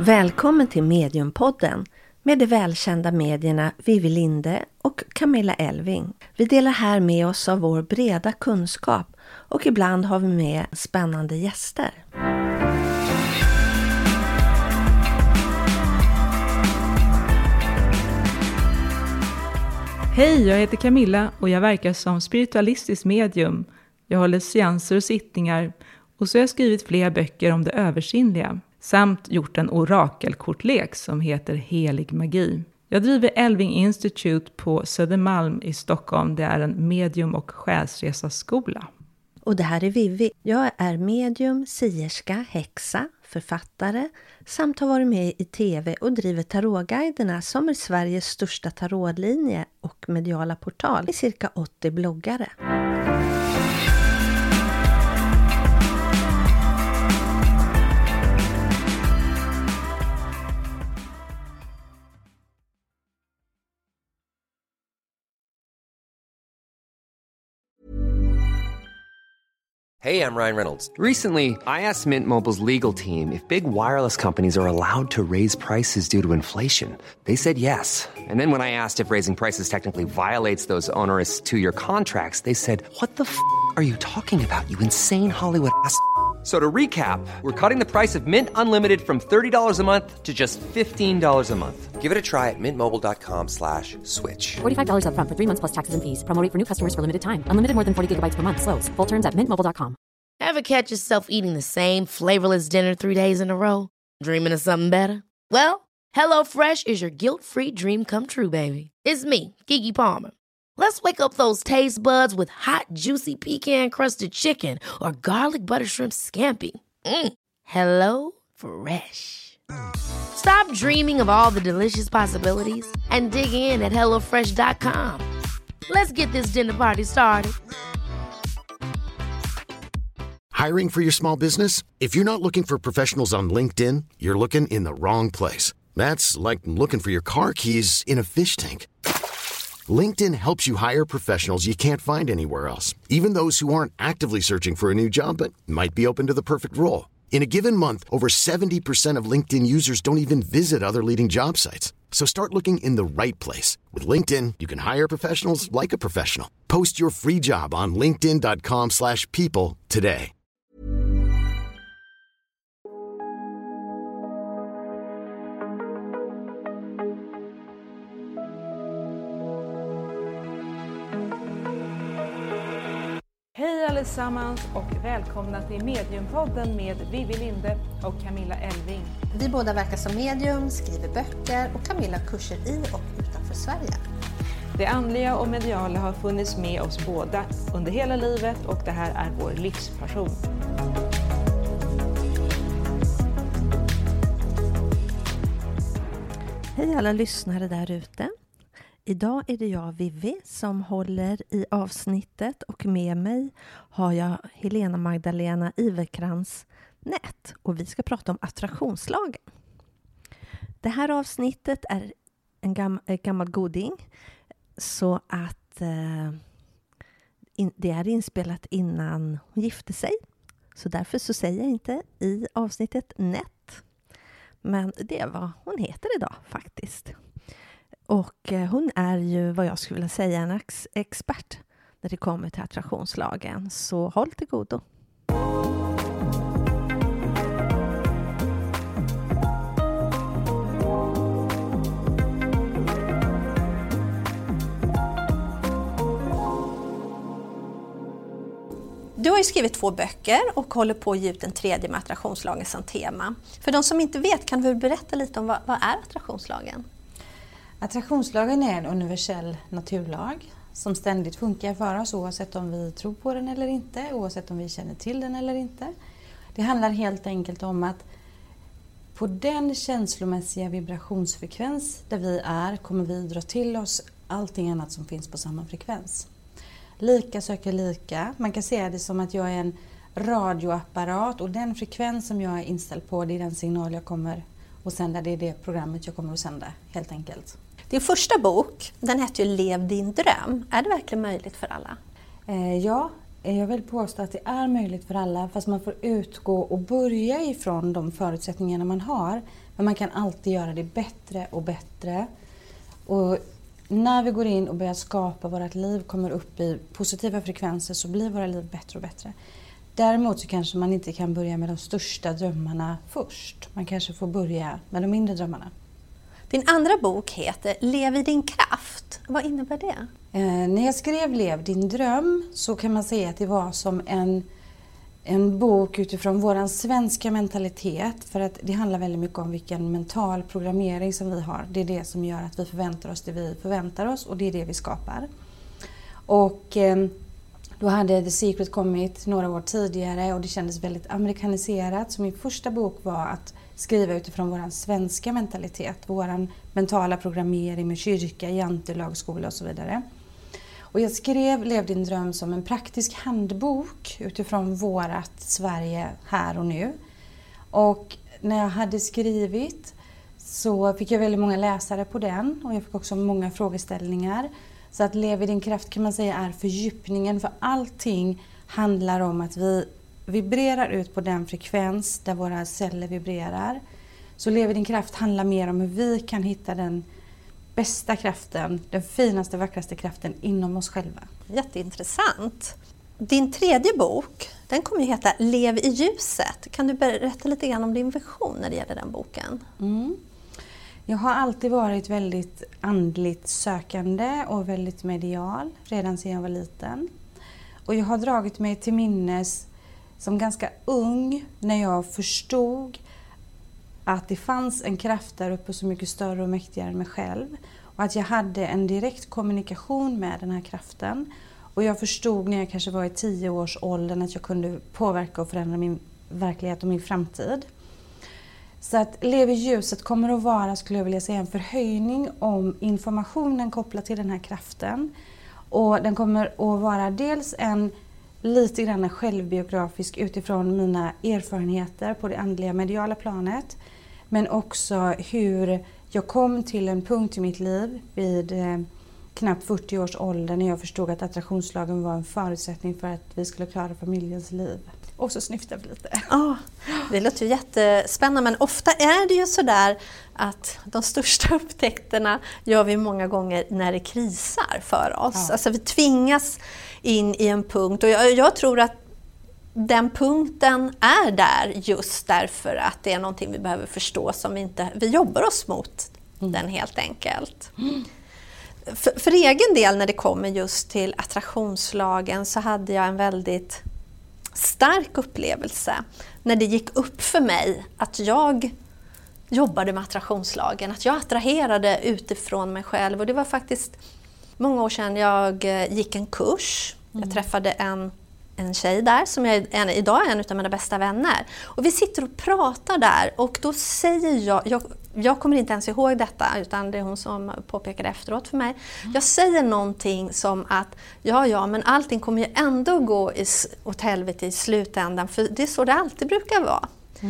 Välkommen till Mediumpodden med de välkända medierna Vivi Linde och Camilla Elving. Vi delar här med oss av vår breda kunskap och ibland har vi med spännande gäster. Hej, jag heter Camilla och jag verkar som spiritualistisk medium. Jag håller seanser och sittningar och så har jag skrivit flera böcker om det översinnliga. Samt gjort en orakelkortlek som heter Helig magi. Jag driver Elving Institute på Södermalm i Stockholm. Det är en medium- och själsresaskola. Och det här är Vivi. Jag är medium, sierska, häxa, författare samt har varit med i tv och driver tarotguiderna som är Sveriges största tarotlinje och mediala portal i cirka 80 bloggare. Hey, I'm Ryan Reynolds. Recently, I asked Mint Mobile's legal team if big wireless companies are allowed to raise prices due to inflation. They said yes. And then when I asked if raising prices technically violates those onerous two-year contracts, they said, "What the f*** are you talking about, you insane Hollywood ass?" So to recap, we're cutting the price of Mint Unlimited from $30 a month to just $15 a month. Give it a try at mintmobile.com/switch. $45 up front for 3 months plus taxes and fees. Promo rate for new customers for limited time. Unlimited more than 40 gigabytes per month. Slows full terms at mintmobile.com. Ever catch yourself eating the same flavorless dinner 3 days in a row? Dreaming of something better? Well, HelloFresh is your guilt-free dream come true, baby. It's me, Keke Palmer. Let's wake up those taste buds with hot, juicy pecan-crusted chicken or garlic butter shrimp scampi. Hello Fresh. Stop dreaming of all the delicious possibilities and dig in at HelloFresh.com. Let's get this dinner party started. Hiring for your small business? If you're not looking for professionals on LinkedIn, you're looking in the wrong place. That's like looking for your car keys in a fish tank. LinkedIn helps you hire professionals you can't find anywhere else, even those who aren't actively searching for a new job but might be open to the perfect role. In a given month, over 70% of LinkedIn users don't even visit other leading job sites. So start looking in the right place. With LinkedIn, you can hire professionals like a professional. Post your free job on linkedin.com/people today. Hej allesammans och välkomna till Mediumpodden med Vivi Linde och Camilla Elving. Vi båda verkar som medium, skriver böcker och Camilla kurser i och utanför Sverige. Det andliga och mediala har funnits med oss båda under hela livet och det här är vår livspassion. Hej alla lyssnare där ute. Idag är det jag, Vivi, som håller i avsnittet och med mig har jag Helena Magdalena Iverkrans Nät och vi ska prata om attraktionslagen. Det här avsnittet är en gammal goding så att det är inspelat innan hon gifte sig. Så därför så säger jag inte i avsnittet Nät. Men det är vad hon heter idag faktiskt. Och hon är ju vad jag skulle vilja säga en expert när det kommer till attraktionslagen. Så håll till godo. Du har ju skrivit 2 böcker och håller på att ge ut en 3:e med attraktionslagen som tema. För de som inte vet, kan du berätta lite om vad är attraktionslagen? Attraktionslagen är en universell naturlag som ständigt funkar för oss oavsett om vi tror på den eller inte, oavsett om vi känner till den eller inte. Det handlar helt enkelt om att på den känslomässiga vibrationsfrekvens där vi är kommer vi dra till oss allting annat som finns på samma frekvens. Lika söker lika. Man kan se det som att jag är en radioapparat och den frekvens som jag är inställd på, det är den signal jag kommer att sända. Det är det programmet jag kommer att sända helt enkelt. Din första bok, den heter ju Lev din dröm. Är det verkligen möjligt för alla? Ja, Jag vill påstå att det är möjligt för alla, fast man får utgå och börja ifrån de förutsättningarna man har. Men man kan alltid göra det bättre och bättre. Och när vi går in och börjar skapa vårt liv, kommer upp i positiva frekvenser, så blir våra liv bättre och bättre. Däremot så kanske man inte kan börja med de största drömmarna först. Man kanske får börja med de mindre drömmarna. Din andra bok heter Lev i din kraft. Vad innebär det? När jag skrev Lev din dröm så kan man säga att det var som en bok utifrån vår svenska mentalitet. För att det handlar väldigt mycket om vilken mental programmering som vi har. Det är det som gör att vi förväntar oss det vi förväntar oss, och det är det vi skapar. Och då hade The Secret kommit några år tidigare och det kändes väldigt amerikaniserat. Så min första bok var att skriva utifrån vår svenska mentalitet. Vår mentala programmering med kyrka, jantelag, skola och så vidare. Och jag skrev Lev din dröm som en praktisk handbok utifrån vårat Sverige här och nu. Och när jag hade skrivit så fick jag väldigt många läsare på den. Och jag fick också många frågeställningar. Så att Lev i din kraft kan man säga är fördjupningen. För allting handlar om att vi vibrerar ut på den frekvens där våra celler vibrerar. Så Lev i din kraft handlar mer om hur vi kan hitta den bästa kraften, den finaste, vackraste kraften inom oss själva. Jätteintressant. Din tredje bok, den kommer ju heta Lev i ljuset. Kan du berätta lite grann om din vision när det gäller den boken? Jag har alltid varit väldigt andligt sökande och väldigt medial, redan sedan jag var liten. Och jag har dragit mig till minnes som ganska ung när jag förstod att det fanns en kraft där uppe så mycket större och mäktigare än mig själv. Och att jag hade en direkt kommunikation med den här kraften. Och jag förstod när jag kanske var i 10 års åldern att jag kunde påverka och förändra min verklighet och min framtid. Så att Lev i ljuset kommer att vara, skulle jag vilja säga, en förhöjning om informationen kopplat till den här kraften. Och den kommer att vara dels en lite grann självbiografisk utifrån mina erfarenheter på det andliga mediala planet. Men också hur jag kom till en punkt i mitt liv vid knappt 40 års ålder när jag förstod att attraktionslagen var en förutsättning för att vi skulle klara familjens liv. Och så snyftade vi lite. Ja, det låter ju jättespännande, men ofta är det ju sådär att de största upptäckterna gör vi många gånger när det krisar för oss. Ja. Alltså vi tvingas in i en punkt, och jag tror att den punkten är där just därför att det är någonting vi behöver förstå som vi jobbar oss mot den helt enkelt. För egen del när det kommer just till attraktionslagen så hade jag en väldigt stark upplevelse när det gick upp för mig att jag jobbade med attraktionslagen, att jag attraherade utifrån mig själv. Och det var faktiskt många år sedan jag gick en kurs. Jag träffade en tjej där som idag är en av mina bästa vänner. Och vi sitter och pratar där och då säger jag kommer inte ens ihåg detta utan det är hon som påpekade efteråt för mig. Jag säger någonting som att ja men allting kommer ju ändå gå åt helvete i slutändan, för det är så det alltid brukar vara.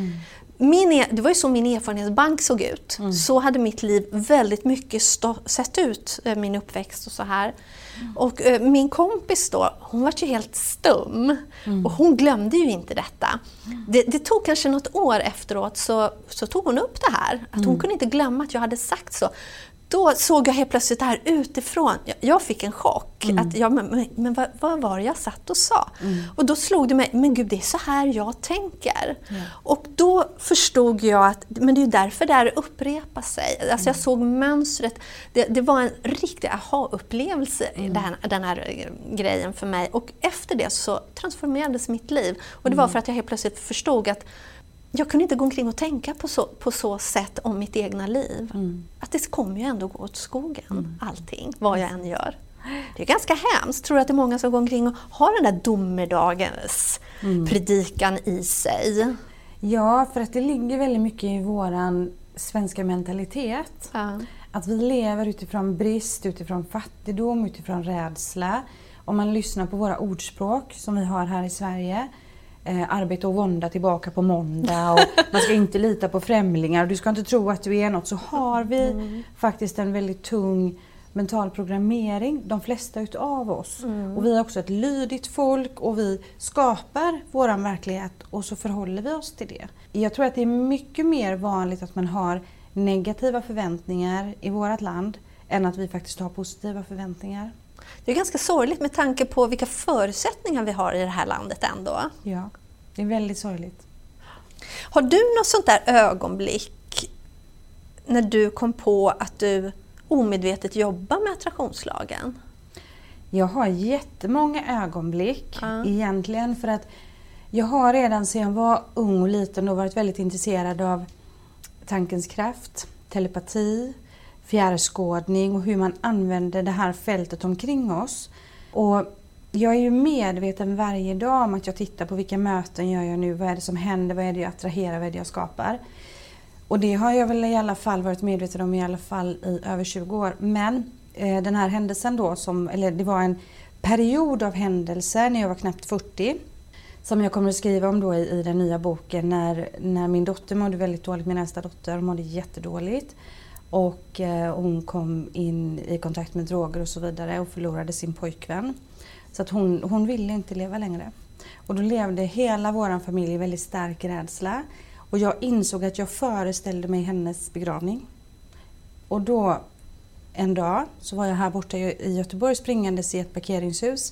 Det var ju så min erfarenhetsbank såg ut. Så hade mitt liv väldigt mycket sett ut, min uppväxt och så här. Och min kompis då, hon var ju helt stum. Och hon glömde ju inte detta. Det tog kanske något år efteråt så tog hon upp det här. Att hon kunde inte glömma att jag hade sagt så. Då såg jag helt plötsligt det här utifrån. Jag fick en chock. Men vad var det jag satt och sa? Och då slog det mig, men gud, det är så här jag tänker. Och då förstod jag att men det är därför det här upprepar sig. Alltså jag såg mönstret. Det var en riktig aha-upplevelse, den här grejen för mig. Och efter det så transformerades mitt liv. Och det var för att jag helt plötsligt förstod att jag kunde inte gå omkring och tänka på så sätt om mitt egna liv. Att det kommer ju ändå gå åt skogen, allting, vad jag än gör. Det är ganska hemskt. Tror att det är många som går omkring och har den där domedagens predikan i sig. Ja, för att det ligger väldigt mycket i våran svenska mentalitet. Ja. Att vi lever utifrån brist, utifrån fattigdom, utifrån rädsla. Om man lyssnar på våra ordspråk som vi har här i Sverige. Arbete och vånda tillbaka på måndag och man ska inte lita på främlingar och du ska inte tro att du är något, så har vi faktiskt en väldigt tung mental programmering, de flesta utav oss. Och vi är också ett lydigt folk och vi skapar våran verklighet och så förhåller vi oss till det. Jag tror att det är mycket mer vanligt att man har negativa förväntningar i vårt land än att vi faktiskt har positiva förväntningar. Det är ganska sorgligt med tanke på vilka förutsättningar vi har i det här landet ändå. Ja, det är väldigt sorgligt. Har du något sånt där ögonblick när du kom på att du omedvetet jobbar med attraktionslagen? Jag har jättemånga ögonblick egentligen, för att jag har redan sedan jag var ung och liten och varit väldigt intresserad av tankens kraft, telepati, fjärrskådning och hur man använder det här fältet omkring oss. Och jag är ju medveten varje dag om att jag tittar på vilka möten gör jag nu, vad är det som händer, vad är det jag attraherar, vad är det jag skapar. Och det har jag väl i alla fall varit medveten om i alla fall i över 20 år. Men den här händelsen då, det var en period av händelser när jag var knappt 40. Som jag kommer att skriva om då i den nya boken när min dotter mådde väldigt dåligt, min äldsta dotter mådde jättedåligt. Och hon kom in i kontakt med droger och så vidare och förlorade sin pojkvän. Så att hon ville inte leva längre. Och då levde hela vår familj i väldigt stark rädsla. Och jag insåg att jag föreställde mig hennes begravning. Och då en dag så var jag här borta i Göteborg springandes i ett parkeringshus.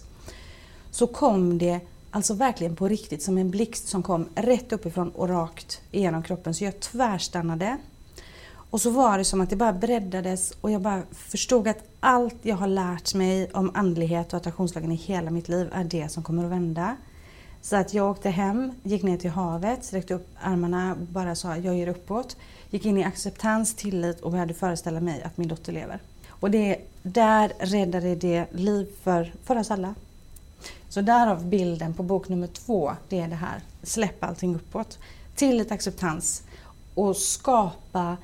Så kom det alltså verkligen på riktigt som en blixt som kom rätt uppifrån och rakt igenom kroppen. Så jag tvärstannade. Och så var det som att det bara breddades och jag bara förstod att allt jag har lärt mig om andlighet och attraktionslagen i hela mitt liv är det som kommer att vända. Så att jag åkte hem, gick ner till havet, sträckte upp armarna, bara sa jag ger uppåt. Gick in i acceptans, tillit och började föreställa mig att min dotter lever. Och där räddade det liv för oss alla. Så därav bilden på bok nummer 2, det är det här. Släpp allting uppåt. Tillit, acceptans och skapa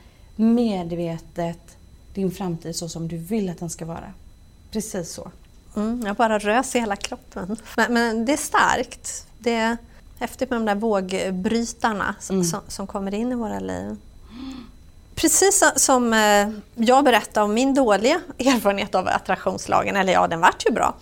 medvetet din framtid så som du vill att den ska vara. Precis så. Jag bara rös i hela kroppen. Men det är starkt. Det är häftigt med de där vågbrytarna som kommer in i våra liv. Precis som jag berättade om min dåliga erfarenhet av attraktionslagen, eller ja, den vart ju bra,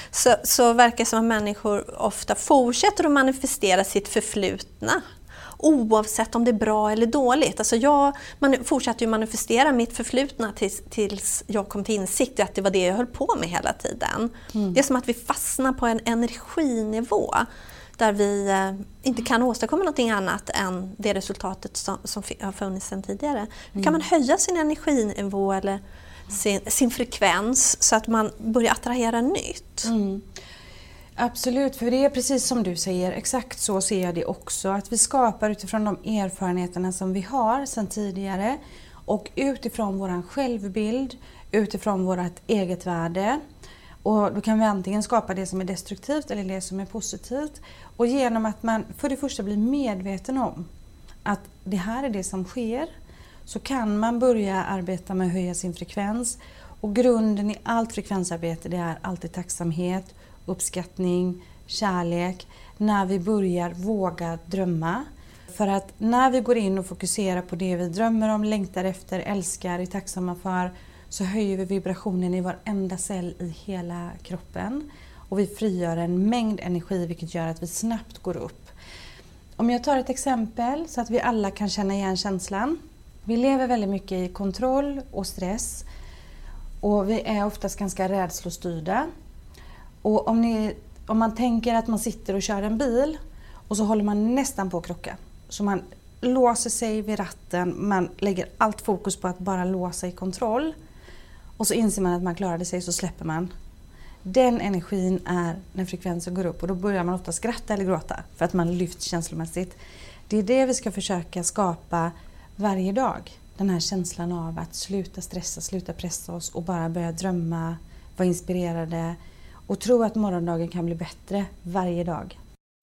så verkar det som att människor ofta fortsätter att manifestera sitt förflutna. Oavsett om det är bra eller dåligt. Alltså jag fortsatte ju manifestera mitt förflutna tills jag kom till insikt att det var det jag höll på med hela tiden. Det är som att vi fastnar på en energinivå där vi inte kan åstadkomma någonting annat än det resultatet som har funnits sedan tidigare. Hur kan man höja sin energinivå eller sin frekvens så att man börjar attrahera nytt? Absolut, för det är precis som du säger, exakt så ser jag det också. Att vi skapar utifrån de erfarenheterna som vi har sedan tidigare och utifrån vår självbild, utifrån vårt eget värde. Och då kan vi antingen skapa det som är destruktivt eller det som är positivt. Och genom att man för det första blir medveten om att det här är det som sker, så kan man börja arbeta med att höja sin frekvens. Och grunden i allt frekvensarbete, det är alltid tacksamhet, uppskattning, kärlek, när vi börjar våga drömma. För att när vi går in och fokuserar på det vi drömmer om, längtar efter, älskar, är tacksamma för, så höjer vi vibrationen i varenda cell i hela kroppen. Och vi frigör en mängd energi, vilket gör att vi snabbt går upp. Om jag tar ett exempel så att vi alla kan känna igen känslan. Vi lever väldigt mycket i kontroll och stress. Och vi är oftast ganska rädslostyrda. Och om man tänker att man sitter och kör en bil och så håller man nästan på att krocka. Så man låser sig vid ratten, man lägger allt fokus på att bara låsa i kontroll. Och så inser man att man klarade sig, så släpper man. Den energin är när frekvensen går upp och då börjar man ofta skratta eller gråta för att man lyfts känslomässigt. Det är det vi ska försöka skapa varje dag. Den här känslan av att sluta stressa, sluta pressa oss och bara börja drömma, vara inspirerade och tro att morgondagen kan bli bättre varje dag.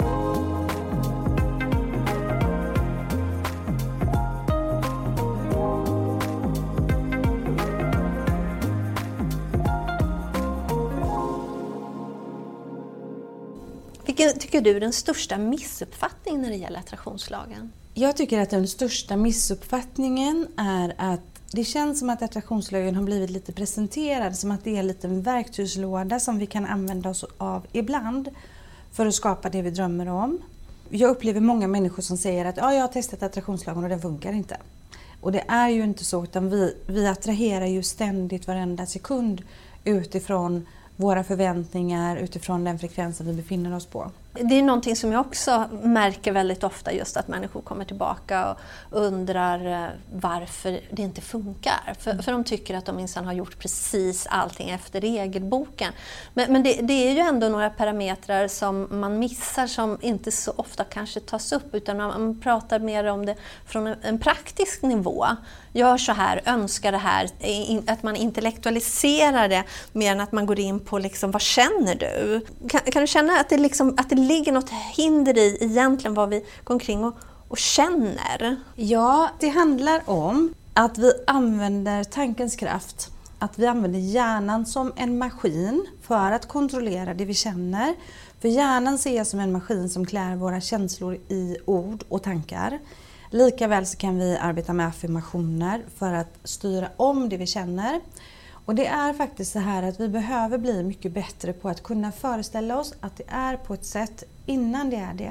Vilken tycker du är den största missuppfattningen när det gäller attraktionslagen? Jag tycker att den största missuppfattningen är att Det känns som att attraktionslagen har blivit lite presenterad som att det är en liten verktygslåda som vi kan använda oss av ibland för att skapa det vi drömmer om. Jag upplever många människor som säger att jag har testat attraktionslagen och den funkar inte. Och det är ju inte så, utan vi attraherar ju ständigt varenda sekund utifrån våra förväntningar, utifrån den frekvensen vi befinner oss på. Det är någonting som jag också märker väldigt ofta, just att människor kommer tillbaka och undrar varför det inte funkar. För de tycker att de minsann har gjort precis allting efter regelboken. Men det är ju ändå några parametrar som man missar, som inte så ofta kanske tas upp, utan man pratar mer om det från en praktisk nivå. Gör så här, önskar det här, att man intellektualiserar det mer än att man går in på liksom, vad känner du? Kan du känna att det ligger något hinder i egentligen vad vi går omkring och känner? Ja, det handlar om att vi använder tankens kraft. Att vi använder hjärnan som en maskin för att kontrollera det vi känner. För hjärnan ser jag som en maskin som klär våra känslor i ord och tankar. Likaväl så kan vi arbeta med affirmationer för att styra om det vi känner. Och det är faktiskt så här att vi behöver bli mycket bättre på att kunna föreställa oss att det är på ett sätt innan det är det.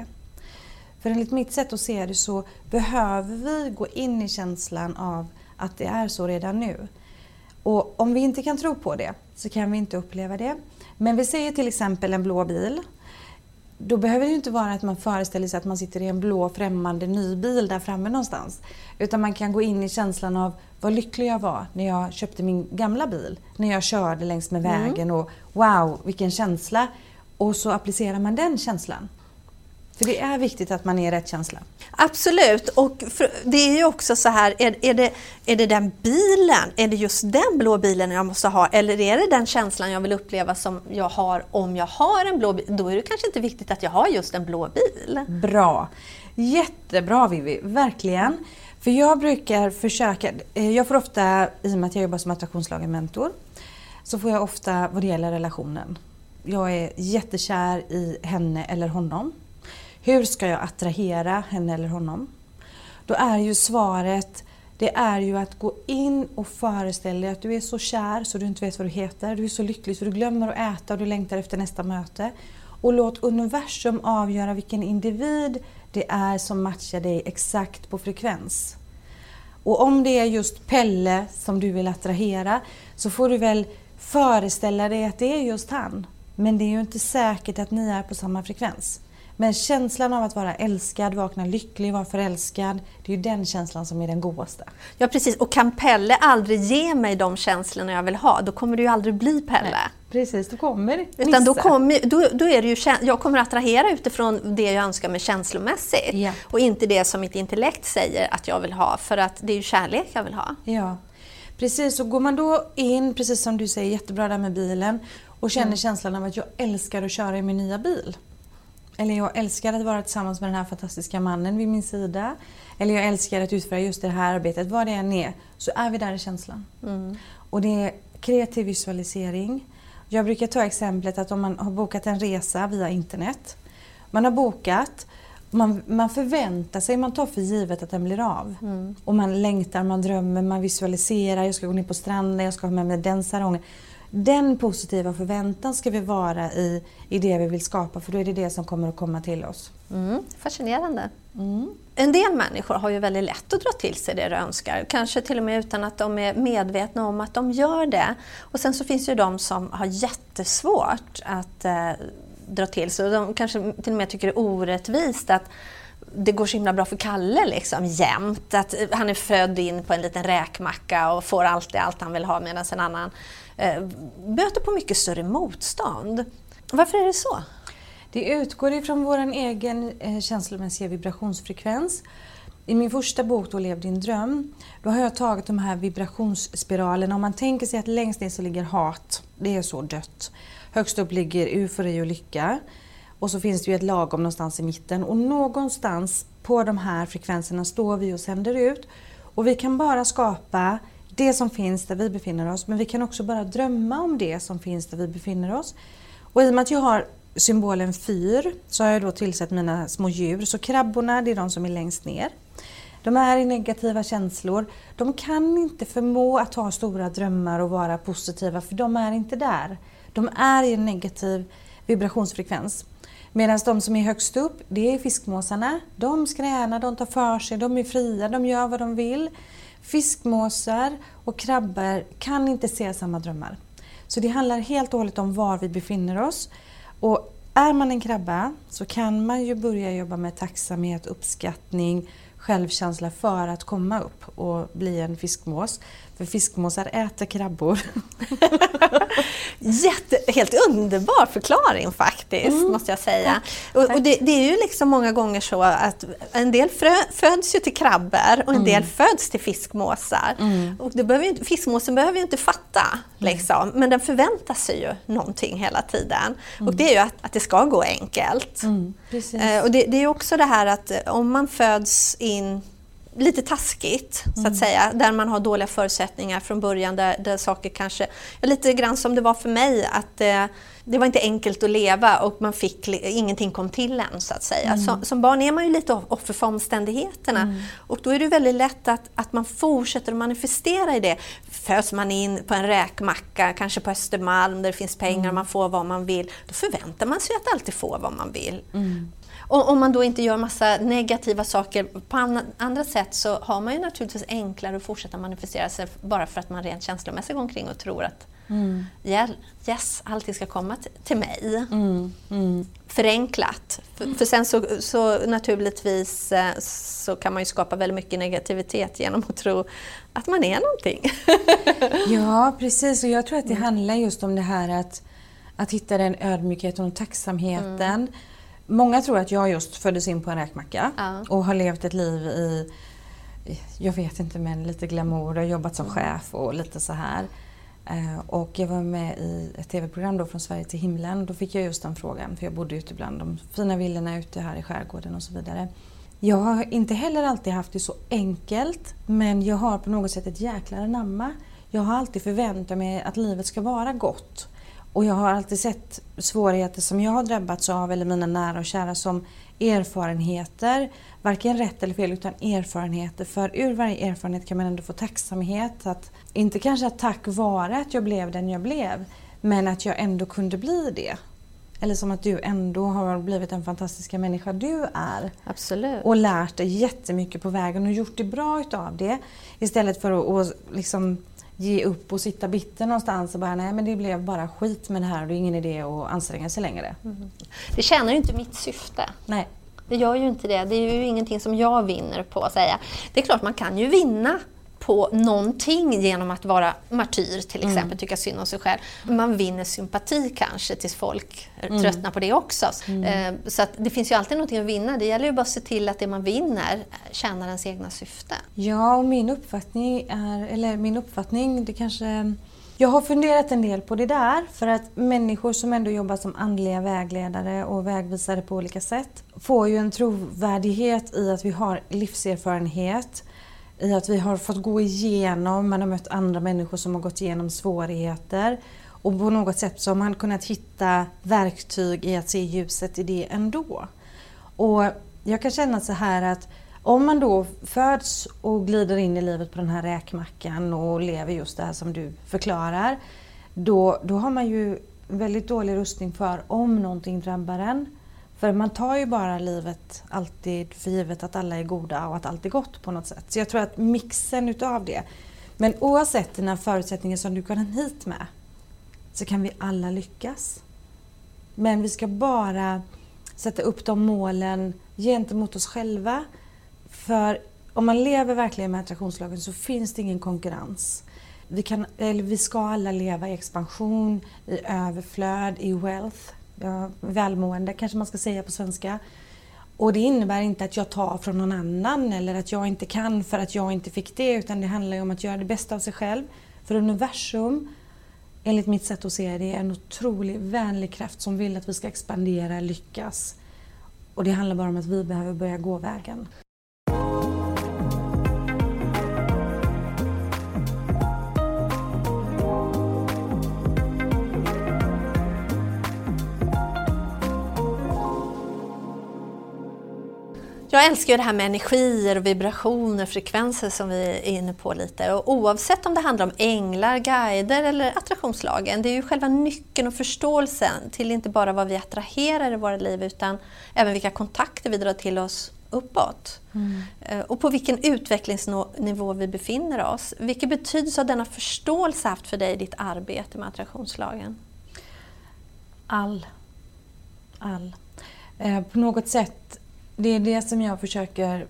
För enligt mitt sätt att se det så behöver vi gå in i känslan av att det är så redan nu. Och om vi inte kan tro på det så kan vi inte uppleva det. Men vi säger till exempel en blå bil. Då behöver det ju inte vara att man föreställer sig att man sitter i en blå främmande ny bil där framme någonstans. Utan man kan gå in i känslan av vad lycklig jag var när jag köpte min gamla bil. När jag körde längs med vägen och wow, vilken känsla. Och så applicerar man den känslan. För det är viktigt att man är rätt känsla. Absolut, och det är ju också så här, är det den bilen, är det just den blå bilen jag måste ha, eller är det den känslan jag vill uppleva som jag har om jag har en blå bil? Då är det kanske inte viktigt att jag har just en blå bil. Bra, jättebra Vivi, verkligen. För jag brukar försöka, jag får ofta, i och med att jag jobbar som attraktionslagen-mentor, så får jag ofta vad det gäller relationen. Jag är jättekär i henne eller honom. Hur ska jag attrahera henne eller honom? Då är ju svaret, det är ju att gå in och föreställa dig att du är så kär så du inte vet vad du heter. Du är så lycklig så du glömmer att äta och du längtar efter nästa möte. Och låt universum avgöra vilken individ det är som matchar dig exakt på frekvens. Och om det är just Pelle som du vill attrahera så får du väl föreställa dig att det är just han. Men det är ju inte säkert att ni är på samma frekvens. Men känslan av att vara älskad, vakna lycklig, vara förälskad, det är ju den känslan som är den godaste. Ja, precis. Och kan Pelle aldrig ge mig de känslorna jag vill ha, då kommer det ju aldrig bli Pelle. Nej, precis, då kommer det. Utan då är det ju, jag kommer att attrahera utifrån det jag önskar mig känslomässigt. Ja. Och inte det som mitt intellekt säger att jag vill ha, för att det är ju kärlek jag vill ha. Ja, precis. Så går man då in, precis som du säger, jättebra där med bilen, och känner känslan av att jag älskar att köra i min nya bil. Eller jag älskar att vara tillsammans med den här fantastiska mannen vid min sida. Eller jag älskar att utföra just det här arbetet. Vad det än är, så är vi där i känslan. Och det är kreativ visualisering. Jag brukar ta exemplet att om man har bokat en resa via internet. Man har bokat, man förväntar sig, man tar för givet att den blir av. Och man längtar, man drömmer, man visualiserar. Jag ska gå ner på stranden, jag ska ha med mig den sarongen. Den positiva förväntan ska vi vara i det vi vill skapa, för då är det det som kommer att komma till oss. Fascinerande. En del människor har ju väldigt lätt att dra till sig det de önskar. Kanske till och med utan att de är medvetna om att de gör det. Och sen så finns ju de som har jättesvårt att dra till sig. Och de kanske till och med tycker det är orättvist att det går så himla bra för Kalle liksom, jämt. Att han är född in på en liten räkmacka och får alltid allt han vill ha, medan en annan böter på mycket större motstånd. Varför är det så? Det utgår ifrån vår egen känslomässiga vibrationsfrekvens. I min första bok, Då lev din dröm, då har jag tagit de här vibrationsspiralerna. Om man tänker sig att längst ner så ligger hat, det är så dött. Högst upp ligger eufori och lycka. Och så finns det ju ett lagom någonstans i mitten. Och någonstans på de här frekvenserna står vi och sänder ut. Och vi kan bara skapa det som finns där vi befinner oss. Men vi kan också bara drömma om det som finns där vi befinner oss. Och i och med att jag har symbolen fyr så har jag då tillsatt mina små djur. Så krabborna, det är de som är längst ner. De är i negativa känslor. De kan inte förmå att ha stora drömmar och vara positiva, för de är inte där. De är i en negativ vibrationsfrekvens. Medan de som är högst upp, det är fiskmåsarna. De skränar, de tar för sig, de är fria, de gör vad de vill. Fiskmåsar och krabbor kan inte se samma drömmar. Så det handlar helt och hållet om var vi befinner oss. Och är man en krabba så kan man ju börja jobba med tacksamhet, uppskattning, självkänsla för att komma upp och bli en fiskmås. För fiskmåsar äter krabbor. Helt underbar förklaring faktiskt, måste jag säga. Och det är ju liksom många gånger så att en del föds ju till krabbor och en del föds till fiskmåsar. Och fiskmåsen behöver ju inte fatta, liksom, men den förväntar sig ju någonting hela tiden. Och det är ju att det ska gå enkelt. Och det är ju också det här att om man föds in lite taskigt, så att säga, där man har dåliga förutsättningar från början, där saker kanske, lite grann som det var för mig, att det var inte enkelt att leva och man fick, ingenting kom till en, så att säga. Som barn är man ju lite offer för omständigheterna, och då är det väldigt lätt att man fortsätter att manifestera i det. Föds man in på en räkmacka, kanske på Östermalm där det finns pengar och man får vad man vill, då förväntar man sig att alltid få vad man vill. Och om man då inte gör massa negativa saker på andra sätt, så har man ju naturligtvis enklare att fortsätta manifestera sig, bara för att man rent känslomässigt går omkring och tror att yes, allting ska komma till mig. Förenklat. För sen så naturligtvis så kan man ju skapa väldigt mycket negativitet genom att tro att man är någonting. Ja, precis. Och jag tror att det handlar just om det här att hitta den ödmjukheten och tacksamheten. Många tror att jag just föddes in på en räkmacka och har levt ett liv i, jag vet inte, men lite glamour och jobbat som chef och lite så här. Och jag var med i ett tv-program då, Från Sverige till himlen. Då fick jag just den frågan, för jag bodde ute bland de fina villorna ute här i skärgården och så vidare. Jag har inte heller alltid haft det så enkelt, men jag har på något sätt ett jäkla anamma. Jag har alltid förväntat mig att livet ska vara gott. Och jag har alltid sett svårigheter som jag har drabbats av, eller mina nära och kära, som erfarenheter. Varken rätt eller fel, utan erfarenheter. För ur varje erfarenhet kan man ändå få tacksamhet. Att, inte kanske att tack vare att jag blev den jag blev, men att jag ändå kunde bli det. Eller som att du ändå har blivit den fantastiska människa du är. Absolut. Och lärt dig jättemycket på vägen och gjort det bra utav det. Istället för att liksom ge upp och sitta bitter någonstans och bara, nej men det blev bara skit med det här och det är ingen idé att anstränga sig längre. Det tjänar ju inte mitt syfte. Nej. Det gör ju inte det. Det är ju ingenting som jag vinner på att säga. Det är klart man kan ju vinna på någonting genom att vara martyr till exempel, tycka synd om sig själv. Man vinner sympati kanske tills folk tröttnar på det också. Så att det finns ju alltid någonting att vinna. Det gäller ju bara att se till att det man vinner tjänar ens egna syfte. Ja, och min uppfattning, det kanske... Jag har funderat en del på det där, för att människor som ändå jobbar som andliga vägledare och vägvisare på olika sätt får ju en trovärdighet i att vi har livserfarenhet, i att vi har fått gå igenom, man har mött andra människor som har gått igenom svårigheter, och på något sätt så har man kunnat hitta verktyg i att se ljuset i det ändå. Och jag kan känna så här att om man då föds och glider in i livet på den här räkmackan och lever just det här som du förklarar, då har man ju väldigt dålig rustning för om någonting drabbar en. För man tar ju bara livet alltid för givet att alla är goda och att allt är gott på något sätt. Så jag tror att mixen utav det. Men oavsett dina förutsättningar som du kan hit med, så kan vi alla lyckas. Men vi ska bara sätta upp de målen gentemot oss själva. För om man lever verkligen med attraktionslagen så finns det ingen konkurrens. Vi ska alla leva i expansion, i överflöd, i wealth. Ja, välmående kanske man ska säga på svenska. Och det innebär inte att jag tar från någon annan eller att jag inte kan för att jag inte fick det, utan det handlar ju om att göra det bästa av sig själv. För universum, enligt mitt sätt att se det, är en otroligt vänlig kraft som vill att vi ska expandera, lyckas. Och det handlar bara om att vi behöver börja gå vägen. Jag älskar ju det här med energier och vibrationer, frekvenser som vi är inne på lite. Och oavsett om det handlar om änglar, guider eller attraktionslagen, det är ju själva nyckeln och förståelsen till inte bara vad vi attraherar i våra liv utan även vilka kontakter vi drar till oss uppåt. Och på vilken utvecklingsnivå vi befinner oss. Vilken betydelse har denna förståelse haft för dig i ditt arbete med attraktionslagen? All. På något sätt, det är det som jag försöker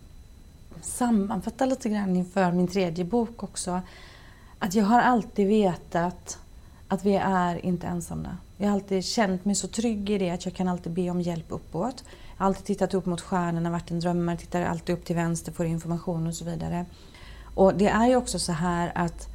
sammanfatta lite grann inför min 3:e bok också. Att jag har alltid vetat att vi är inte ensamma. Jag har alltid känt mig så trygg i det att jag kan alltid be om hjälp uppåt. Jag har alltid tittat upp mot stjärnorna, varit en drömmare, tittar alltid upp till vänster, får information och så vidare. Och det är ju också så här att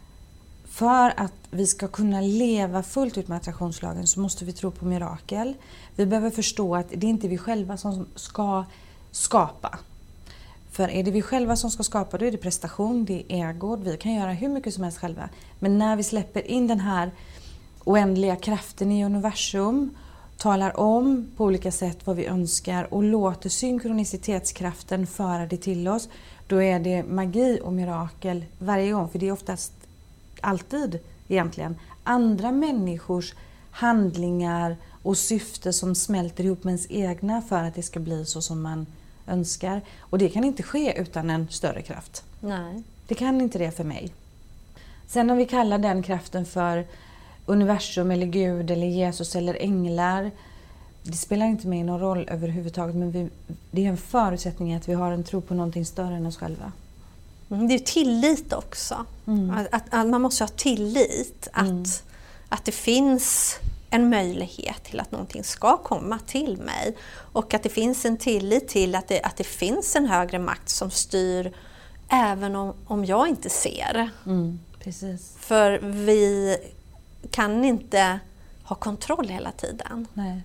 för att vi ska kunna leva fullt ut med attraktionslagen så måste vi tro på mirakel. Vi behöver förstå att det är inte vi själva som ska skapa. För är det vi själva som ska skapa, då är det prestation, det är ego. Vi kan göra hur mycket som helst själva. Men när vi släpper in den här oändliga kraften i universum, talar om på olika sätt vad vi önskar och låter synkronicitetskraften föra det till oss, då är det magi och mirakel varje gång. För det är oftast alltid egentligen andra människors handlingar och syfte som smälter ihop med ens egna för att det ska bli så som man önskar. Och det kan inte ske utan en större kraft. Nej. Det kan inte det för mig. Sen om vi kallar den kraften för universum eller Gud eller Jesus eller änglar, det spelar inte mig någon roll överhuvudtaget, men det är en förutsättning att vi har en tro på någonting större än oss själva. Det är tillit också. Att man måste ha tillit att det finns en möjlighet till att någonting ska komma till mig. Och att det finns en tillit till att det finns en högre makt som styr även om jag inte ser. Precis. För vi kan inte ha kontroll hela tiden. Nej,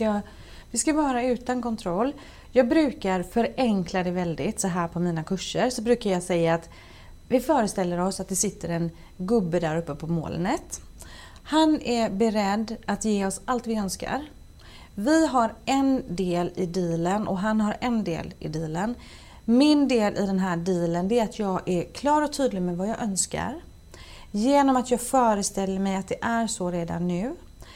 vi ska vara utan kontroll. Jag brukar förenkla det väldigt så här på mina kurser. Så brukar jag säga att vi föreställer oss att det sitter en gubbe där uppe på molnet. Han är beredd att ge oss allt vi önskar. Vi har en del i dealen och han har en del i dealen. Min del i den här dealen är att jag är klar och tydlig med vad jag önskar. Genom att jag föreställer mig att det är så redan nu.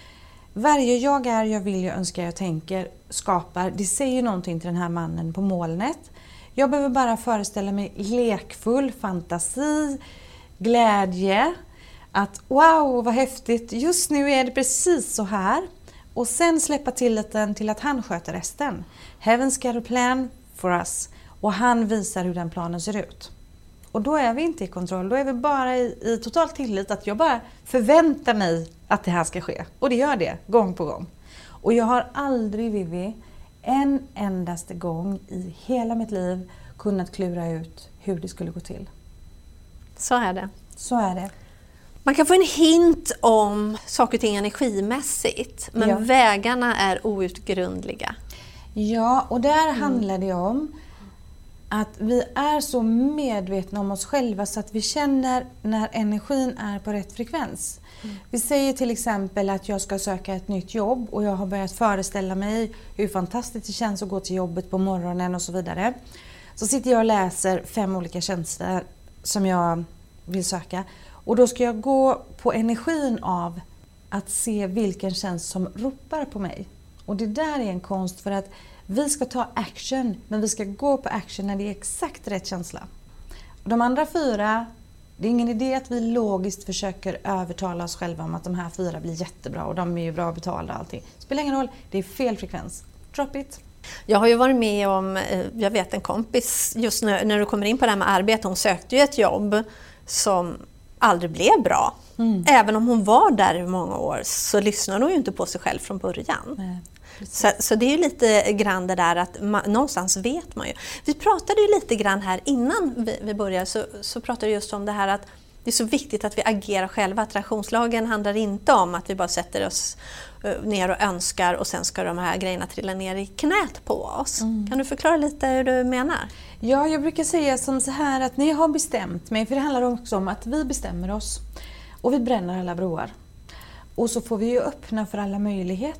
Varje jag är, jag vill, jag önskar, jag tänker, skapar. Det säger någonting till den här mannen på molnet. Jag behöver bara föreställa mig lekfull fantasi, glädje. Att wow, vad häftigt, just nu är det precis så här. Och sen släppa tilliten till att han sköter resten. Heaven's got a plan for us. Och han visar hur den planen ser ut. Och då är vi inte i kontroll, då är vi bara i total tillit att jag bara förväntar mig att det här ska ske. Och det gör det, gång på gång. Och jag har aldrig, Vivi, en endaste gång i hela mitt liv kunnat klura ut hur det skulle gå till. Så är det. Så är det. Man kan få en hint om saker och ting energimässigt, men vägarna är outgrundliga. Ja, och där handlar det om att vi är så medvetna om oss själva så att vi känner när energin är på rätt frekvens. Vi säger till exempel att jag ska söka ett nytt jobb och jag har börjat föreställa mig hur fantastiskt det känns att gå till jobbet på morgonen och så vidare. Så sitter jag och läser 5 olika tjänster som jag vill söka. Och då ska jag gå på energin av att se vilken tjänst som ropar på mig. Och det där är en konst, för att vi ska ta action, men vi ska gå på action när det är exakt rätt känsla. Och de andra 4, det är ingen idé att vi logiskt försöker övertala oss själva om att de här 4 blir jättebra och de är ju bra betalda och allting. Det spelar ingen roll, det är fel frekvens. Drop it. Jag har ju varit med om, jag vet en kompis, just när du kommer in på det här med arbete, hon sökte ju ett jobb som aldrig blev bra. Även om hon var där i många år så lyssnade hon ju inte på sig själv från början. Nej. Så det är ju lite grann det där att någonstans vet man ju. Vi pratade ju lite grann här innan vi började, så pratade vi just om det här att det är så viktigt att vi agerar själva. Attraktionslagen handlar inte om att vi bara sätter oss ner och önskar och sen ska de här grejerna trilla ner i knät på oss. Kan du förklara lite hur du menar? Ja, jag brukar säga som så här att när jag har bestämt mig, för det handlar också om att vi bestämmer oss och vi bränner alla broar. Och så får vi ju öppna för alla möjligheter.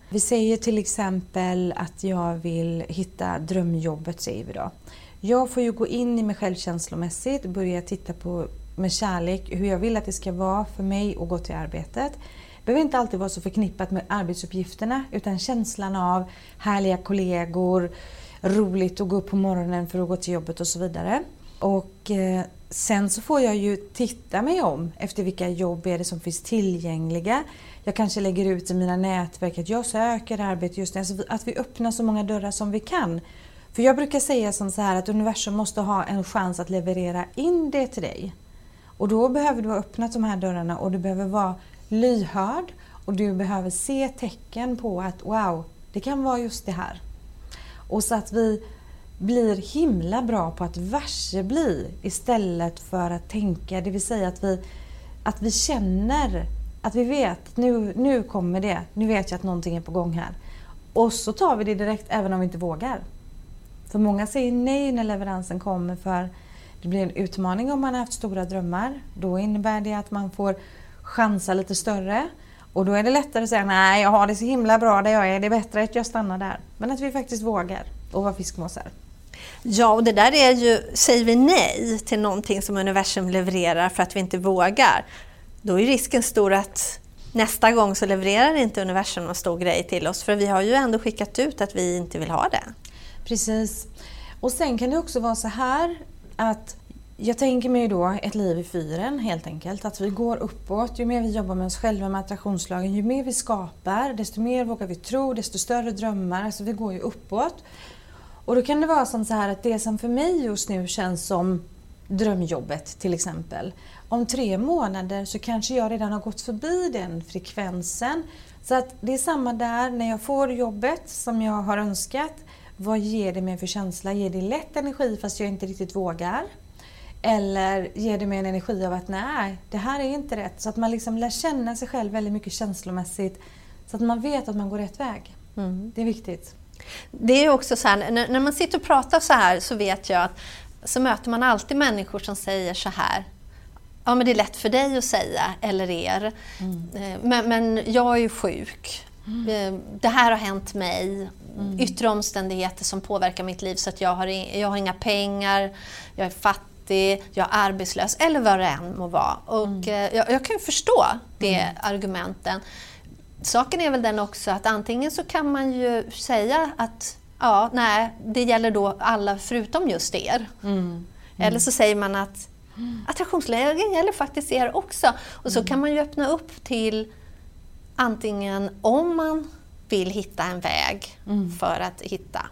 Vi säger till exempel att jag vill hitta drömjobbet, säger vi då. Jag får ju gå in i mig själv känslomässigt, börja titta på med kärlek hur jag vill att det ska vara för mig att gå till arbetet. Det behöver inte alltid vara så förknippat med arbetsuppgifterna, utan känslan av härliga kollegor, roligt att gå upp på morgonen för att gå till jobbet och så vidare. Och sen så får jag ju titta mig om efter vilka jobb är det som finns tillgängliga. Jag kanske lägger ut i mina nätverk att jag söker arbete just nu. Alltså att vi öppnar så många dörrar som vi kan. För jag brukar säga som så här att universum måste ha en chans att leverera in det till dig. Och då behöver du ha öppnat de här dörrarna och du behöver vara lyhörd. Och du behöver se tecken på att wow, det kan vara just det här. Och så att vi blir himla bra på att varsebli istället för att tänka. Det vill säga att vi känner, att vi vet nu kommer det. Nu vet jag att någonting är på gång här. Och så tar vi det direkt även om vi inte vågar. För många säger nej när leveransen kommer, för det blir en utmaning om man har haft stora drömmar. Då innebär det att man får chansa lite större. Och då är det lättare att säga nej, jag har det så himla bra där jag är. Det är bättre att jag stannar där. Men att vi faktiskt vågar och vara fiskmåsar. Ja, och det där är ju, säger vi nej till någonting som universum levererar för att vi inte vågar, då är risken stor att nästa gång så levererar inte universum någon stor grej till oss. För vi har ju ändå skickat ut att vi inte vill ha det. Precis. Och sen kan det också vara så här att jag tänker mig då ett liv i fyren helt enkelt. Att vi går uppåt. Ju mer vi jobbar med oss själva med attraktionslagen, ju mer vi skapar, desto mer vågar vi tro, desto större drömmar. Alltså vi går ju uppåt. Och då kan det vara som så här att det som för mig just nu känns som drömjobbet till exempel. Om 3 månader så kanske jag redan har gått förbi den frekvensen. Så att det är samma där när jag får jobbet som jag har önskat. Vad ger det mig för känsla? Ger det lätt energi fast jag inte riktigt vågar? Eller ger det mig en energi av att nej, det här är inte rätt. Så att man liksom lär känna sig själv väldigt mycket känslomässigt. Så att man vet att man går rätt väg. Det är viktigt. Det är också så här, när man sitter och pratar så här så vet jag att så möter man alltid människor som säger så här. Ja, men det är lätt för dig att säga, eller er. Men jag är ju sjuk. Det här har hänt mig. Yttre omständigheter som påverkar mitt liv så att jag har inga pengar, jag är fattig, jag är arbetslös eller vad det än må vara. Och jag kan ju förstå det argumenten. Saken är väl den också att antingen så kan man ju säga att ja, nej, det gäller då alla förutom just er. Eller så säger man att attraktionslägen gäller faktiskt er också. Och så kan man ju öppna upp till antingen om man vill hitta en väg för att hitta.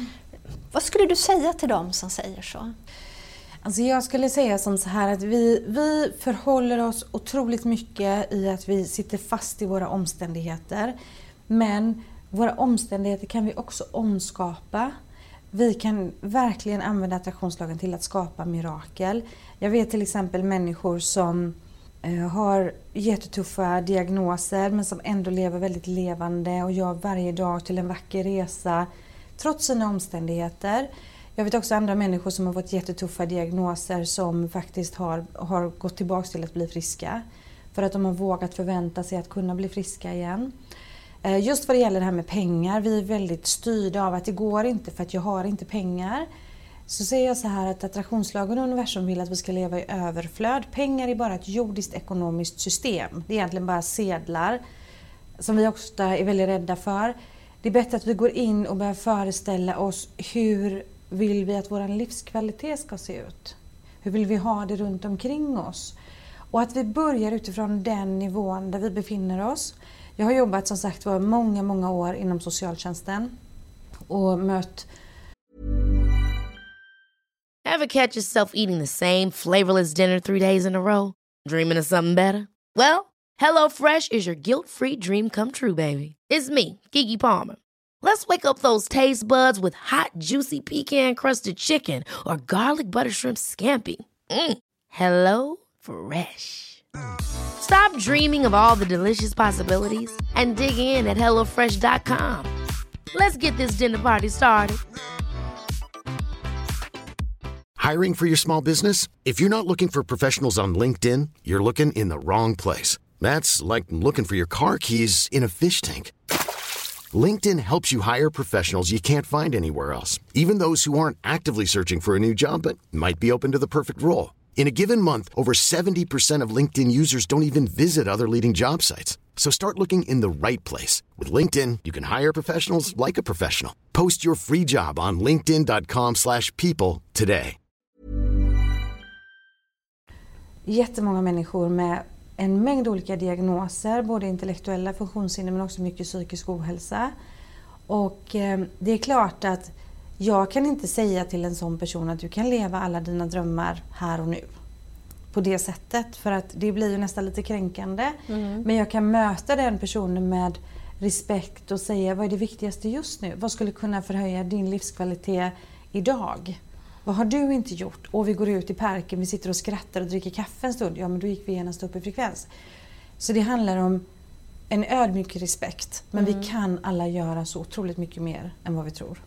Vad skulle du säga till dem som säger så? Alltså jag skulle säga som så här att vi förhåller oss otroligt mycket i att vi sitter fast i våra omständigheter. Men våra omständigheter kan vi också omskapa. Vi kan verkligen använda attraktionslagen till att skapa mirakel. Jag vet till exempel människor som har jättetuffa diagnoser men som ändå lever väldigt levande och gör varje dag till en vacker resa trots sina omständigheter. Jag vet också andra människor som har fått jättetuffa diagnoser som faktiskt har gått tillbaka till att bli friska. För att de har vågat förvänta sig att kunna bli friska igen. Just vad det gäller det här med pengar, vi är väldigt styrda av att det går inte för att jag har inte pengar. Så säger jag så här att attraktionslagen och universum vill att vi ska leva i överflöd. Pengar är bara ett jordiskt ekonomiskt system. Det är egentligen bara sedlar som vi också är väldigt rädda för. Det är bättre att vi går in och börjar föreställa oss hur vill vi att vår livskvalitet ska se ut. Hur vill vi ha det runt omkring oss? Och att vi börjar utifrån den nivån där vi befinner oss. Jag har jobbat som sagt var många år inom socialtjänsten och mött. Ever catch yourself eating the same flavorless dinner 3 days in a row? Dreaming of something better? Well, HelloFresh is your guilt-free dream come true, baby. It's me, Keke Palmer. Let's wake up those taste buds with hot, juicy pecan-crusted chicken or garlic butter shrimp scampi. Hello Fresh. Stop dreaming of all the delicious possibilities and dig in at HelloFresh.com. Let's get this dinner party started. Hiring for your small business? If you're not looking for professionals on LinkedIn, you're looking in the wrong place. That's like looking for your car keys in a fish tank. LinkedIn helps you hire professionals you can't find anywhere else, even those who aren't actively searching for a new job but might be open to the perfect role. In a given month, over 70% of LinkedIn users don't even visit other leading job sites. So start looking in the right place. With LinkedIn, you can hire professionals like a professional. Post your free job on linkedin.com/people today. Jättemånga människor med en mängd olika diagnoser, både intellektuella funktionshinder men också mycket psykisk ohälsa. Och det är klart att jag kan inte säga till en sån person att du kan leva alla dina drömmar här och nu. På det sättet, för att det blir ju nästan lite kränkande. Men jag kan möta den personen med respekt och säga, vad är det viktigaste just nu? Vad skulle kunna förhöja din livskvalitet idag? Vad har du inte gjort? Och vi går ut i parken, vi sitter och skrattar och dricker kaffe en stund. Ja, men då gick vi genast upp i frekvens. Så det handlar om en ödmjuk respekt. Men vi kan alla göra så otroligt mycket mer än vad vi tror.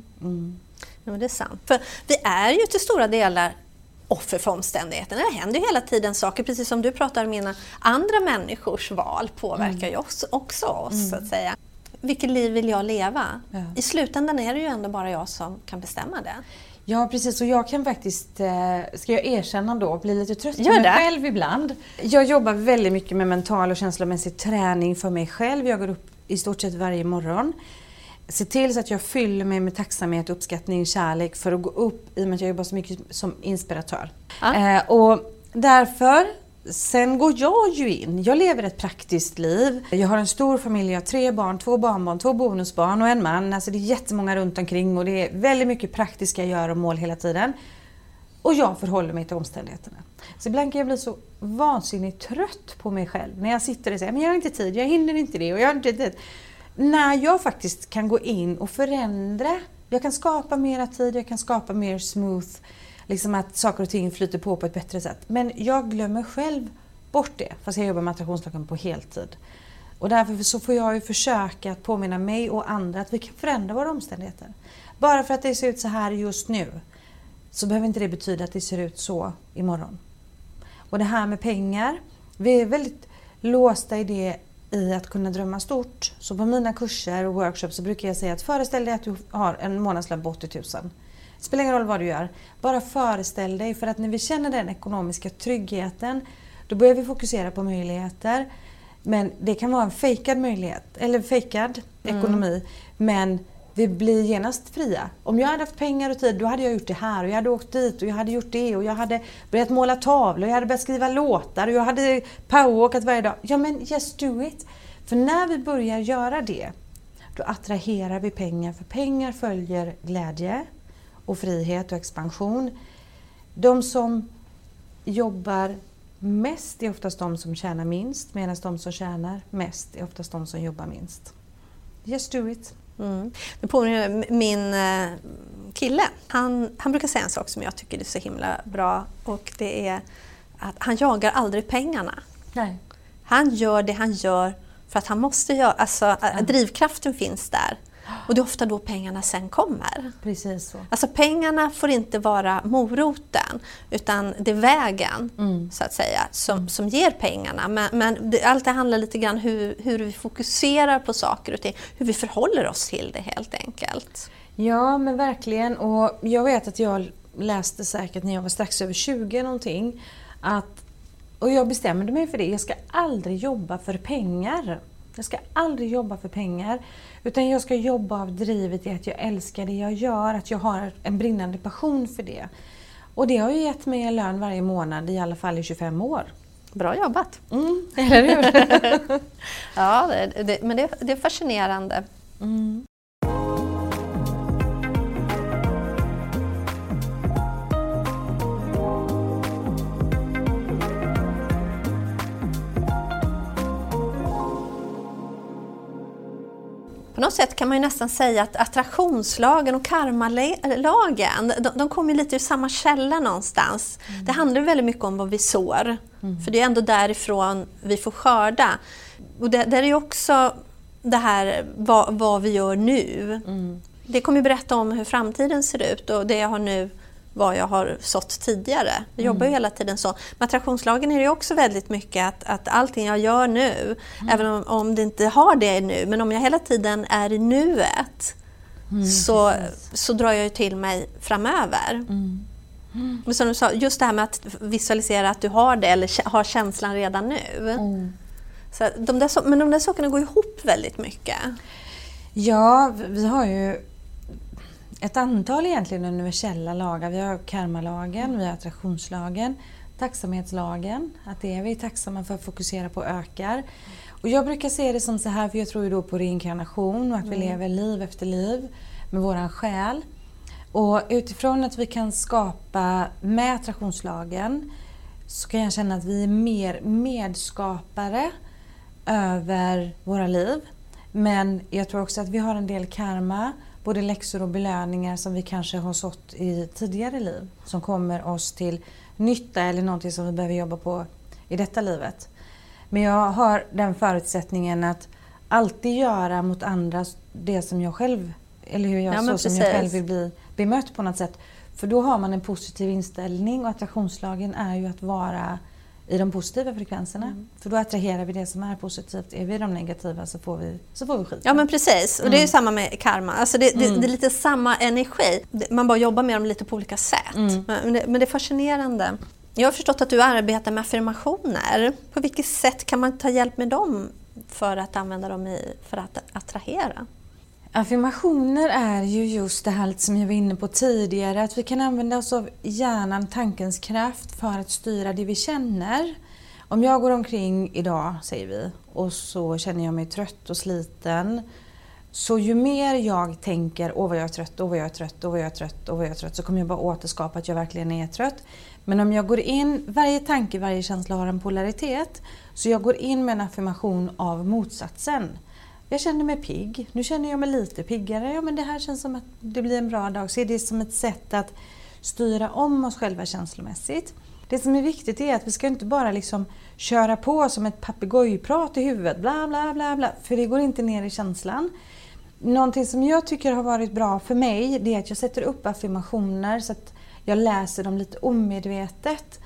Ja, det är sant. För vi är ju till stora delar offer för omständigheterna. Det händer ju hela tiden saker, precis som du pratar om, andra människors val påverkar ju också oss, så att säga. Vilket liv vill jag leva? Ja. I slutändan är det ju ändå bara jag som kan bestämma det. Ja, precis. Och jag kan faktiskt, ska jag erkänna då, bli lite trött på mig själv ibland. Jag jobbar väldigt mycket med mental och känslomässig träning för mig själv. Jag går upp i stort sett varje morgon. Se till så att jag fyller mig med tacksamhet, uppskattning, kärlek för att gå upp, i och med att jag jobbar så mycket som inspiratör. Och därför, sen går jag ju in. Jag lever ett praktiskt liv. Jag har en stor familj, jag har 3 barn, 2 barnbarn, 2 bonusbarn och en man. Alltså det är jättemånga runt omkring och det är väldigt mycket praktiska gör och mål hela tiden. Och jag förhåller mig till omständigheterna. Så ibland kan jag bli så vansinnigt trött på mig själv när jag sitter och säger, men jag har inte tid, jag hinner inte det och jag har inte tid. När jag faktiskt kan gå in och förändra, jag kan skapa mera tid, jag kan skapa mer smooth, liksom att saker och ting flyter på ett bättre sätt. Men jag glömmer själv bort det, fast jag jobbar med attraktionslagen på heltid. Och därför så får jag ju försöka att påminna mig och andra att vi kan förändra våra omständigheter. Bara för att det ser ut så här just nu, så behöver inte det betyda att det ser ut så imorgon. Och det här med pengar, vi är väldigt låsta i det, i att kunna drömma stort. Så på mina kurser och workshops så brukar jag säga att föreställ dig att du har en månadslön på 80 000. Det spelar ingen roll vad du gör. Bara föreställ dig, för att när vi känner den ekonomiska tryggheten, då börjar vi fokusera på möjligheter. Men det kan vara en fejkad möjlighet, eller fejkad ekonomi. Men vi blir genast fria. Om jag hade haft pengar och tid, då hade jag gjort det här. Och jag hade åkt dit och jag hade gjort det. Och jag hade börjat måla tavlor. Och jag hade börjat skriva låtar. Och jag hade powerwalkat varje dag. Ja, men just do it. För när vi börjar göra det, då attraherar vi pengar. För pengar följer glädje och frihet och expansion. De som jobbar mest är oftast de som tjänar minst. Medan de som tjänar mest är oftast de som jobbar minst. Just do it. Det påminner min kille. Han brukar säga en sak som jag tycker är så himla bra. Och det är att han jagar aldrig pengarna. Nej. Han gör det han gör för att han måste göra. Alltså drivkraften finns där. Och det är ofta då pengarna sen kommer. Precis så. Alltså pengarna får inte vara moroten, utan det är vägen så att säga som ger pengarna. Men allt det handlar lite grann hur vi fokuserar på saker och ting, hur vi förhåller oss till det helt enkelt. Ja, men verkligen. Och jag vet att jag läste säkert när jag var strax över 20 någonting, och jag bestämde mig för det. Jag ska aldrig jobba för pengar. Jag ska aldrig jobba för pengar, utan jag ska jobba av drivet i att jag älskar det jag gör, att jag har en brinnande passion för det. Och det har ju gett mig en lön varje månad, i alla fall i 25 år. Bra jobbat! Eller hur? Ja, men det är fascinerande. På något sätt kan man ju nästan säga att attraktionslagen och karmalagen, de kommer lite ur samma källa någonstans. Det handlar väldigt mycket om vad vi sår. För det är ändå därifrån vi får skörda. Och det är ju också det här vad vi gör nu. Det kommer ju berätta om hur framtiden ser ut, och det jag har nu, vad jag har sått tidigare. Jag jobbar ju hela tiden så. Med attraktionslagen är det ju också väldigt mycket att allting jag gör nu, även om det inte har det nu, men om jag hela tiden är i nuet så drar jag ju till mig framöver. Men som du sa, just det här med att visualisera att du har det eller har känslan redan nu. Så men de där sakerna går ihop väldigt mycket. Ja, vi har ju ett antal egentligen universella lagar. Vi har karmalagen, vi har attraktionslagen, tacksamhetslagen. Att det vi är tacksamma för att fokusera på ökar. Och jag brukar se det som så här, för jag tror ju då på reinkarnation och att vi lever liv efter liv med våran själ. Och utifrån att vi kan skapa med attraktionslagen så kan jag känna att vi är mer medskapare över våra liv. Men jag tror också att vi har en del karma, både läxor och belöningar som vi kanske har sått i tidigare liv. Som kommer oss till nytta eller någonting som vi behöver jobba på i detta livet. Men jag har den förutsättningen att alltid göra mot andra det som jag själv, eller hur jag som jag själv vill bli bemött på något sätt. För då har man en positiv inställning och attraktionslagen är ju att vara i de positiva frekvenserna. För då attraherar vi det som är positivt. Är vi de negativa så får vi skit. Ja men precis. Och det är ju samma med karma. Alltså det är lite samma energi. Man bara jobbar med dem lite på olika sätt. Men det är fascinerande. Jag har förstått att du arbetar med affirmationer. På vilket sätt kan man ta hjälp med dem för att använda dem för att attrahera? Affirmationer är ju just det här som jag var inne på tidigare. Att vi kan använda oss av hjärnan, tankens kraft för att styra det vi känner. Om jag går omkring idag, säger vi, och så känner jag mig trött och sliten. Så ju mer jag tänker, vad jag är trött, vad jag är trött, vad jag är trött, vad jag är trött, så kommer jag bara återskapa att jag verkligen är trött. Men om jag går in, varje tanke, varje känsla har en polaritet. Så jag går in med en affirmation av motsatsen. Jag känner mig pigg. Nu känner jag mig lite piggare. Ja, men det här känns som att det blir en bra dag. Så är det som ett sätt att styra om oss själva känslomässigt. Det som är viktigt är att vi ska inte bara liksom köra på som ett papegojprat i huvudet. Bla, bla, bla, bla. För det går inte ner i känslan. Någonting som jag tycker har varit bra för mig, det är att jag sätter upp affirmationer så att jag läser dem lite omedvetet.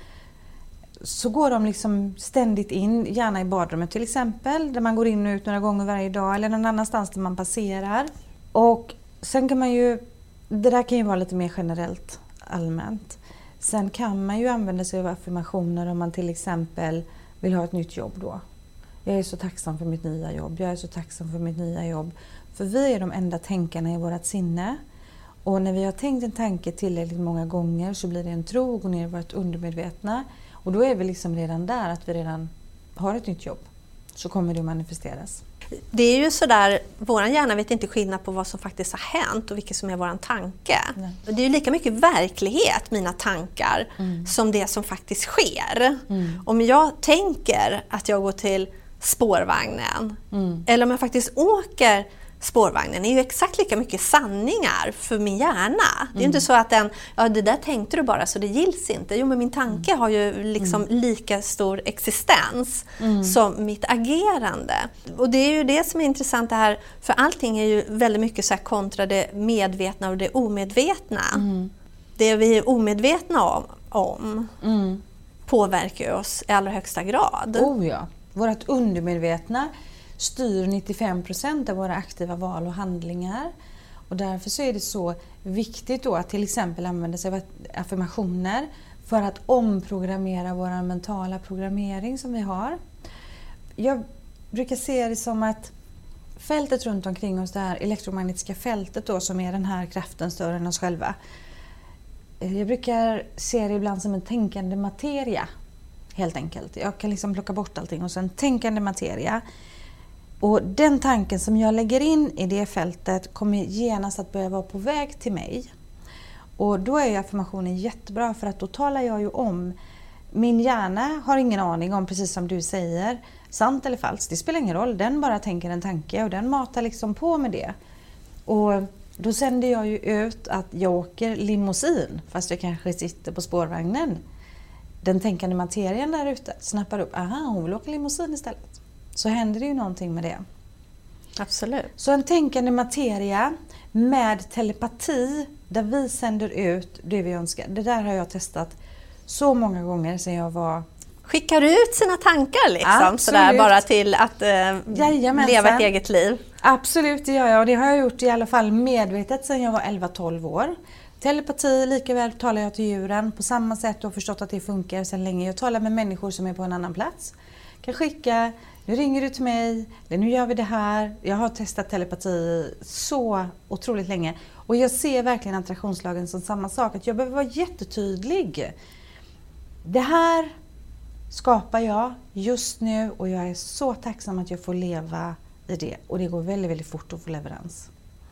Så går de liksom ständigt in, gärna i badrummet till exempel, där man går in och ut några gånger varje dag eller någon annanstans där man passerar. Och sen kan man ju, det där kan ju vara lite mer generellt, allmänt. Sen kan man ju använda sig av affirmationer om man till exempel vill ha ett nytt jobb då. Jag är så tacksam för mitt nya jobb, jag är så tacksam för mitt nya jobb. För vi är de enda tänkarna i vårt sinne. Och när vi har tänkt en tanke tillräckligt många gånger så blir det en tro och går ner i vårt undermedvetna. Och då är vi liksom redan där att vi redan har ett nytt jobb. Så kommer det manifesteras. Det är ju sådär, våran hjärna vet inte skillnad på vad som faktiskt har hänt och vilket som är våran tanke. Nej. Det är ju lika mycket verklighet, mina tankar, som det som faktiskt sker. Om jag tänker att jag går till spårvagnen, eller om jag faktiskt åker spårvagnen, är ju exakt lika mycket sanningar för min hjärna. Det är ju inte så att det där tänkte du bara så det gills inte. Jo, men min tanke har ju liksom lika stor existens som mitt agerande. Och det är ju det som är intressant det här, för allting är ju väldigt mycket så här kontra det medvetna och det omedvetna. Det vi är omedvetna om påverkar oss i allra högsta grad. Oh ja, vårt undermedvetna styr 95% av våra aktiva val och handlingar. Och därför så är det så viktigt då att till exempel använda sig av affirmationer för att omprogrammera vår mentala programmering som vi har. Jag brukar se det som att fältet runt omkring oss, det här elektromagnetiska fältet då, som är den här kraften större än oss själva. Jag brukar se det ibland som en tänkande materia, helt enkelt. Jag kan liksom plocka bort allting och sen tänkande materia. Och den tanken som jag lägger in i det fältet kommer genast att börja vara på väg till mig. Och då är ju affirmationen jättebra, för att då talar jag ju om, min hjärna har ingen aning om, precis som du säger, sant eller falskt, det spelar ingen roll. Den bara tänker en tanke och den matar liksom på med det. Och då sänder jag ju ut att jag åker limousin fast jag kanske sitter på spårvagnen. Den tänkande materien där ute snappar upp, aha, hon vill åka limousin istället. Så händer det ju någonting med det. Absolut. Så en tänkande materia med telepati, där vi sänder ut det vi önskar. Det där har jag testat så många gånger sedan jag var... Skickar ut sina tankar liksom, sådär, bara till att leva ett eget liv? Absolut, det gör jag. Och det har jag gjort i alla fall medvetet sedan jag var 11-12 år. Telepati, likaväl talar jag till djuren på samma sätt och har förstått att det funkar sedan länge. Jag talar med människor som är på en annan plats. Kan skicka, nu ringer du till mig, eller nu gör vi det här. Jag har testat telepati så otroligt länge. Och jag ser verkligen attraktionslagen som samma sak. Att jag behöver vara jättetydlig. Det här skapar jag just nu och jag är så tacksam att jag får leva i det. Och det går väldigt, väldigt fort att få leverans.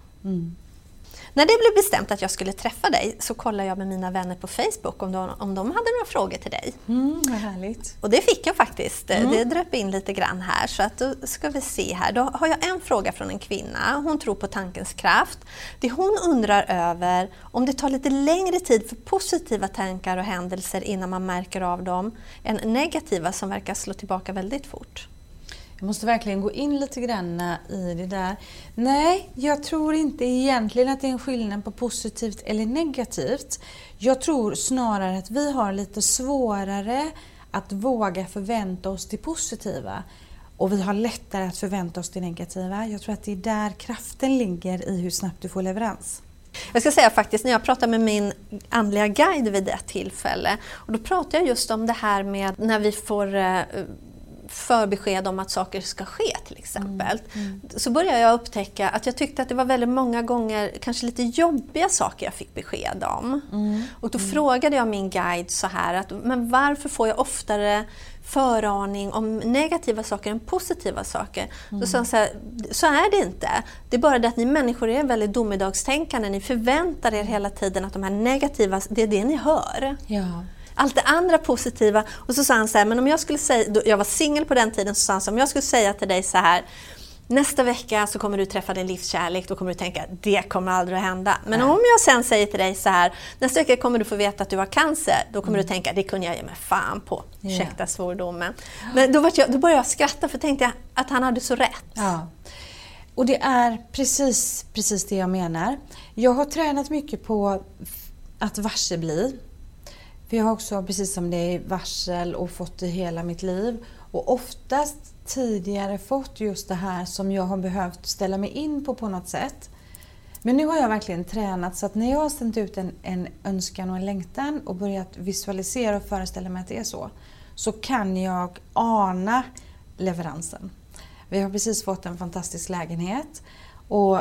När det blev bestämt att jag skulle träffa dig så kollade jag med mina vänner på Facebook om de hade några frågor till dig. Vad härligt. Och det fick jag faktiskt. Det dröp in lite grann här. Så att då ska vi se här. Då har jag en fråga från en kvinna. Hon tror på tankens kraft. Det hon undrar över om det tar lite längre tid för positiva tankar och händelser innan man märker av dem än negativa som verkar slå tillbaka väldigt fort. Jag måste verkligen gå in lite grann i det där. Nej, jag tror inte egentligen att det är en skillnad på positivt eller negativt. Jag tror snarare att vi har lite svårare att våga förvänta oss det positiva. Och vi har lättare att förvänta oss det negativa. Jag tror att det är där kraften ligger i hur snabbt du får leverans. Jag ska säga faktiskt, när jag pratade med min andliga guide vid ett tillfälle. Och då pratade jag just om det här med när vi får... förbesked om att saker ska ske till exempel. Så började jag upptäcka att jag tyckte att det var väldigt många gånger kanske lite jobbiga saker jag fick besked om. Och då frågade jag min guide så här att, men varför får jag oftare föraning om negativa saker än positiva saker? Då sa han så är det inte. Det är bara det att ni människor är väldigt domedagstänkande. Ni förväntar er hela tiden att de här negativa, det är det ni hör. Ja. Allt det andra positiva. Och så sa han så här, men om jag skulle säga, jag var singel på den tiden, så sa han så här, om jag skulle säga till dig så här, nästa vecka så kommer du träffa din livskärlek, då kommer du tänka, det kommer aldrig att hända. Men om jag sen säger till dig så här, nästa vecka kommer du få veta att du har cancer, då kommer du tänka, det kunde jag ge mig fan på. Ursäkta svordomen. Men då började jag skratta, för tänkte jag att han hade så rätt. Ja. Och det är precis det jag menar. Jag har tränat mycket på att varsebli. För jag har också, precis som det, varsel och fått det hela mitt liv. Och oftast tidigare fått just det här som jag har behövt ställa mig in på något sätt. Men nu har jag verkligen tränat så att när jag har sänt ut en önskan och en längtan och börjat visualisera och föreställa mig att det är så kan jag ana leveransen. Vi har precis fått en fantastisk lägenhet och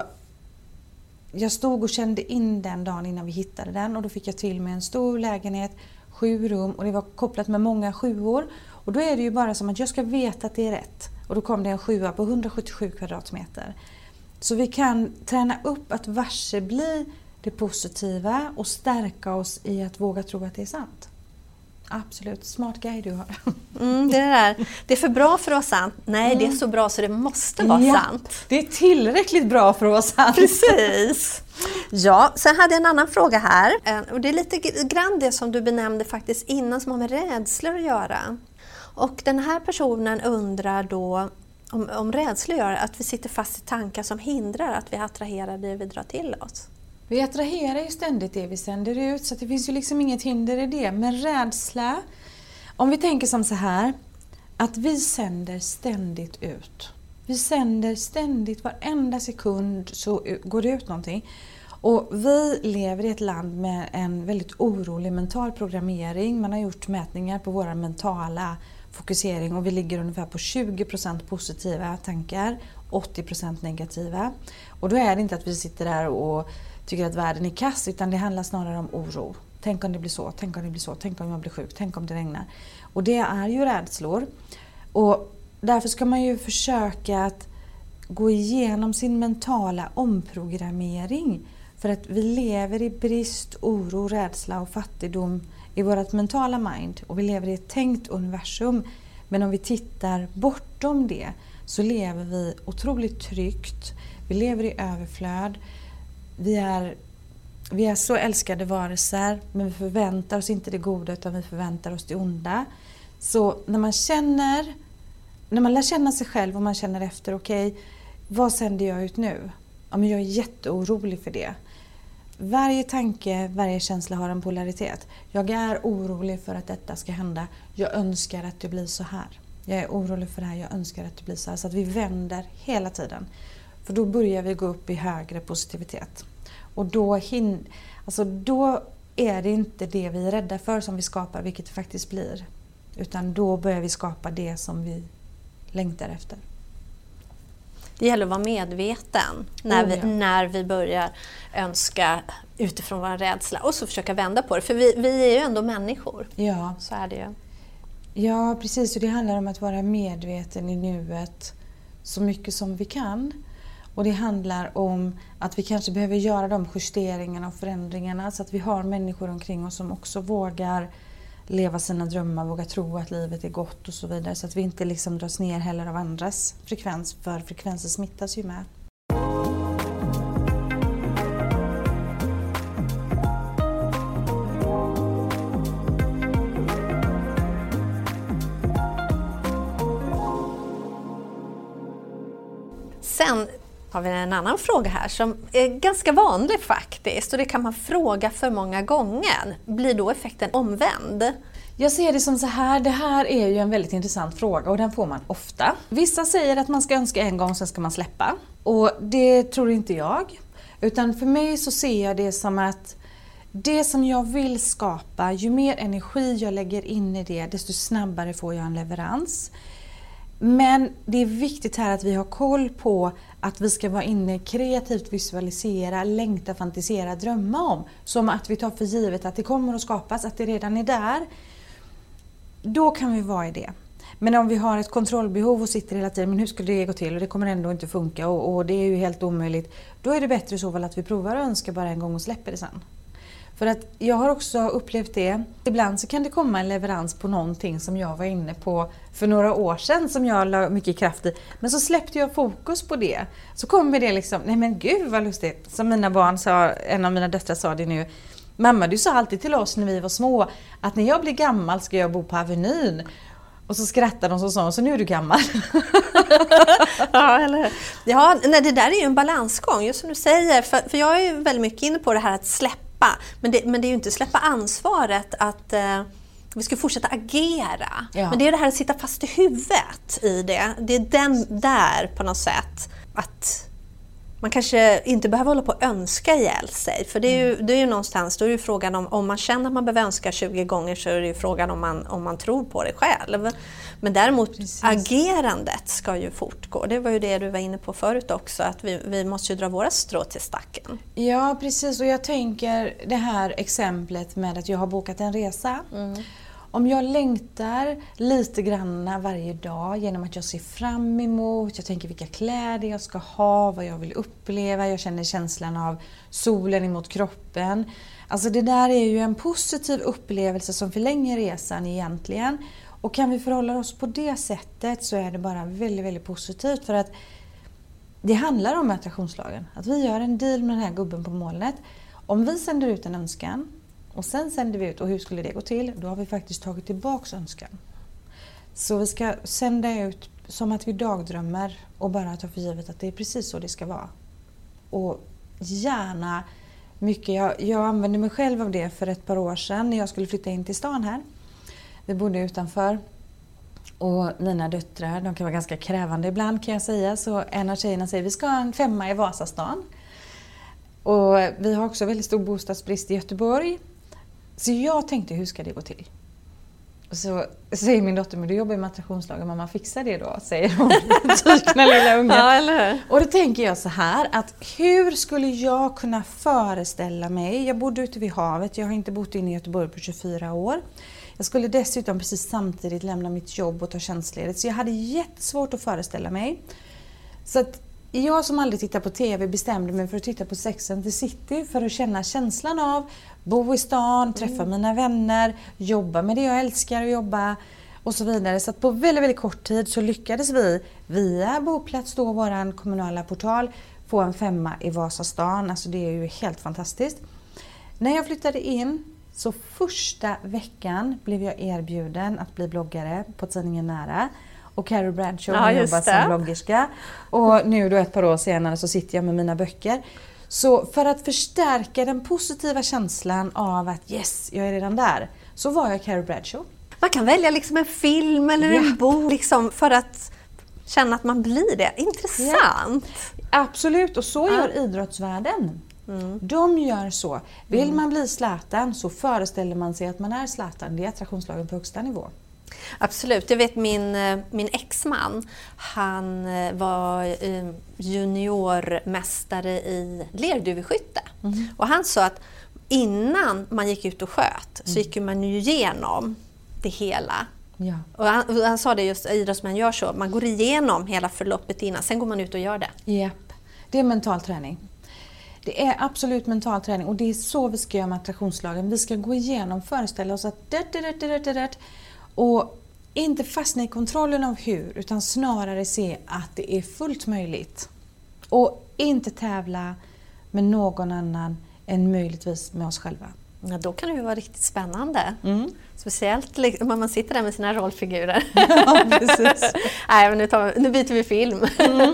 jag stod och kände in den dagen innan vi hittade den, och då fick jag till mig en stor lägenhet, 7 rum, och det var kopplat med många 7:or. Och då är det ju bara som att jag ska veta att det är rätt. Och då kom det en 7:a på 177 kvadratmeter. Så vi kan träna upp att varsebli det positiva och stärka oss i att våga tro att det är sant. Absolut, smart guide du har. Det är för bra för att vara sant. Nej, det är så bra så det måste vara sant. Det är tillräckligt bra för att vara sant. Precis. Ja, sen hade jag en annan fråga här. Och det är lite grann det som du benämnde faktiskt innan, som har med rädslor att göra. Och den här personen undrar då om rädslor gör att vi sitter fast i tankar som hindrar att vi attraherar det vi drar till oss. Vi attraherar ju ständigt det vi sänder ut, så det finns ju liksom inget hinder i det. Men rädsla, om vi tänker som så här, att vi sänder ständigt ut. Vi sänder ständigt, varenda sekund så går det ut någonting. Och vi lever i ett land med en väldigt orolig mental programmering. Man har gjort mätningar på våra mentala fokusering och vi ligger ungefär på 20% positiva tankar, 80% negativa. Och då är det inte att vi sitter där och tycker att världen är kass, utan det handlar snarare om oro. Tänk om det blir så, tänk om det blir så, tänk om jag blir sjuk, tänk om det regnar. Och det är ju rädslor. Och därför ska man ju försöka att gå igenom sin mentala omprogrammering. För att vi lever i brist, oro, rädsla och fattigdom i vårt mentala mind. Och vi lever i ett tänkt universum. Men om vi tittar bortom det så lever vi otroligt tryggt. Vi lever i överflöd. Vi är så älskade varelser, men vi förväntar oss inte det goda utan vi förväntar oss det onda. Så när man lär känna sig själv och man känner efter, okej, vad sänder jag ut nu? Ja, men jag är jätteorolig för det. varje tanke, varje känsla har en polaritet. Jag är orolig för att detta ska hända. Jag önskar att det blir så här. Jag är orolig för det här, jag önskar att det blir så här. Så att vi vänder hela tiden. För då börjar vi gå upp i högre positivitet. Och då är det inte det vi är rädda för som vi skapar, vilket det faktiskt blir. Utan då börjar vi skapa det som vi längtar efter. Det gäller att vara medveten när vi börjar önska utifrån vår rädsla och så försöka vända på det. För vi är ju ändå människor. Ja. Så är det ju. Ja, precis. Och det handlar om att vara medveten i nuet så mycket som vi kan. Och det handlar om att vi kanske behöver göra de justeringarna och förändringarna så att vi har människor omkring oss som också vågar leva sina drömmar, vågar tro att livet är gott och så vidare. Så att vi inte liksom dras ner heller av andras frekvens, för frekvenser smittas ju med. Sen har vi en annan fråga här som är ganska vanlig faktiskt, och det kan man fråga för många gånger. Blir då effekten omvänd? Jag ser det som så här, det här är ju en väldigt intressant fråga och den får man ofta. Vissa säger att man ska önska en gång, sen ska man släppa. Och det tror inte jag. Utan för mig så ser jag det som att det som jag vill skapa, ju mer energi jag lägger in i det, desto snabbare får jag en leverans. Men det är viktigt här att vi har koll på att vi ska vara inne kreativt, visualisera, längta, fantisera, drömma om. Som att vi tar för givet att det kommer att skapas, att det redan är där. Då kan vi vara i det. Men om vi har ett kontrollbehov och sitter hela tiden, men hur skulle det gå till och det kommer ändå inte funka och det är ju helt omöjligt. Då är det bättre så väl att vi provar och önskar bara en gång och släpper det sen. För att jag har också upplevt det. Ibland så kan det komma en leverans på någonting som jag var inne på för några år sedan som jag la mycket kraft i. Men så släppte jag fokus på det. Så kommer det liksom, nej men gud vad lustigt. Som mina barn sa, en av mina döttrar sa det nu. Mamma, du sa alltid till oss när vi var små att när jag blir gammal ska jag bo på Avenyn. Och så skrattade de och sa, så nu är du gammal. Ja, eller hur? Ja, nej, det där är ju en balansgång, just som du säger. För jag är ju väldigt mycket inne på det här att släppa. Men det är ju inte släppa ansvaret att vi ska fortsätta agera. Ja. Men det är det här att sitta fast i huvudet i det. Det är den där på något sätt att man kanske inte behöver hålla på att önska ihjäl sig. För det är ju någonstans, då är det frågan om man känner att man behöver önska 20 gånger, så är det ju frågan om man tror på det själv. Men däremot agerandet ska ju fortgå. Det var ju det du var inne på förut också, att vi måste ju dra våra strå till stacken. Ja, precis. Och jag tänker det här exemplet med att jag har bokat en resa. Om jag längtar lite grann varje dag genom att jag ser fram emot, jag tänker vilka kläder jag ska ha, vad jag vill uppleva, jag känner känslan av solen emot kroppen. Alltså det där är ju en positiv upplevelse som förlänger resan egentligen. Och kan vi förhålla oss på det sättet så är det bara väldigt, väldigt positivt, för att det handlar om attraktionslagen. Att vi gör en deal med den här gubben på molnet. Om vi sänder ut en önskan och sen sänder vi ut, och hur skulle det gå till? Då har vi faktiskt tagit tillbaka önskan. Så vi ska sända ut som att vi dagdrömmer och bara ta för givet att det är precis så det ska vara. Och gärna mycket, jag använde mig själv av det för ett par år sedan när jag skulle flytta in till stan här. Vi bodde utanför och mina döttrar, de kan vara ganska krävande ibland kan jag säga. Så en av tjejerna säger, vi ska ha en 5 i Vasastan. Och vi har också väldigt stor bostadsbrist i Göteborg. Så jag tänkte, hur ska det gå till? Och så säger min dotter, men du jobbar med attraktionslagen, mamma fixar det då, säger hon. Tykna lilla unga. Ja, eller hur? Och då tänker jag så här, att hur skulle jag kunna föreställa mig, jag bodde ute vid havet, jag har inte bott inne i Göteborg på 24 år. Jag skulle dessutom precis samtidigt lämna mitt jobb och ta tjänstledigt, så jag hade jättesvårt att föreställa mig. Så att jag som aldrig tittar på TV bestämde mig för att titta på Sex and the City för att känna känslan av bo i stan, träffa mina vänner, jobba med det jag älskar att jobba och så vidare. Så att på väldigt, väldigt kort tid så lyckades vi via Boplats, då våran kommunala portal, få en 5 i Vasastan. Alltså det är ju helt fantastiskt. När jag flyttade in så första veckan blev jag erbjuden att bli bloggare på tidningen Nära. Och Carrie Bradshaw jobbar som bloggerska. Och nu då ett par år senare så sitter jag med mina böcker. Så för att förstärka den positiva känslan av att yes, jag är redan där, så var jag Carrie Bradshaw. Man kan välja liksom en film eller en bok liksom, för att känna att man blir det. Intressant. Ja. Absolut, och så gör idrottsvärlden. De gör så. Vill man bli Zlatan så föreställer man sig att man är Zlatan. Det är attraktionslagen på högsta nivå. Absolut. Jag vet min exman, han var juniormästare i lerduveskytte. Och han sa att innan man gick ut och sköt så gick man ju igenom det hela. Ja. Och han sa det just, idrottsmän gör så. Man går igenom hela förloppet innan, sen går man ut och gör det. Japp. Det är mental träning. Det är absolut mental träning och det är så vi ska göra med attraktionslagen. Vi ska gå igenom, föreställa oss att och inte fastna i kontrollen av hur, utan snarare se att det är fullt möjligt. Och inte tävla med någon annan än möjligtvis med oss själva. Ja, då kan det ju vara riktigt spännande. Speciellt när man sitter där med sina rollfigurer. Ja, precis. Nej, men nu byter vi film.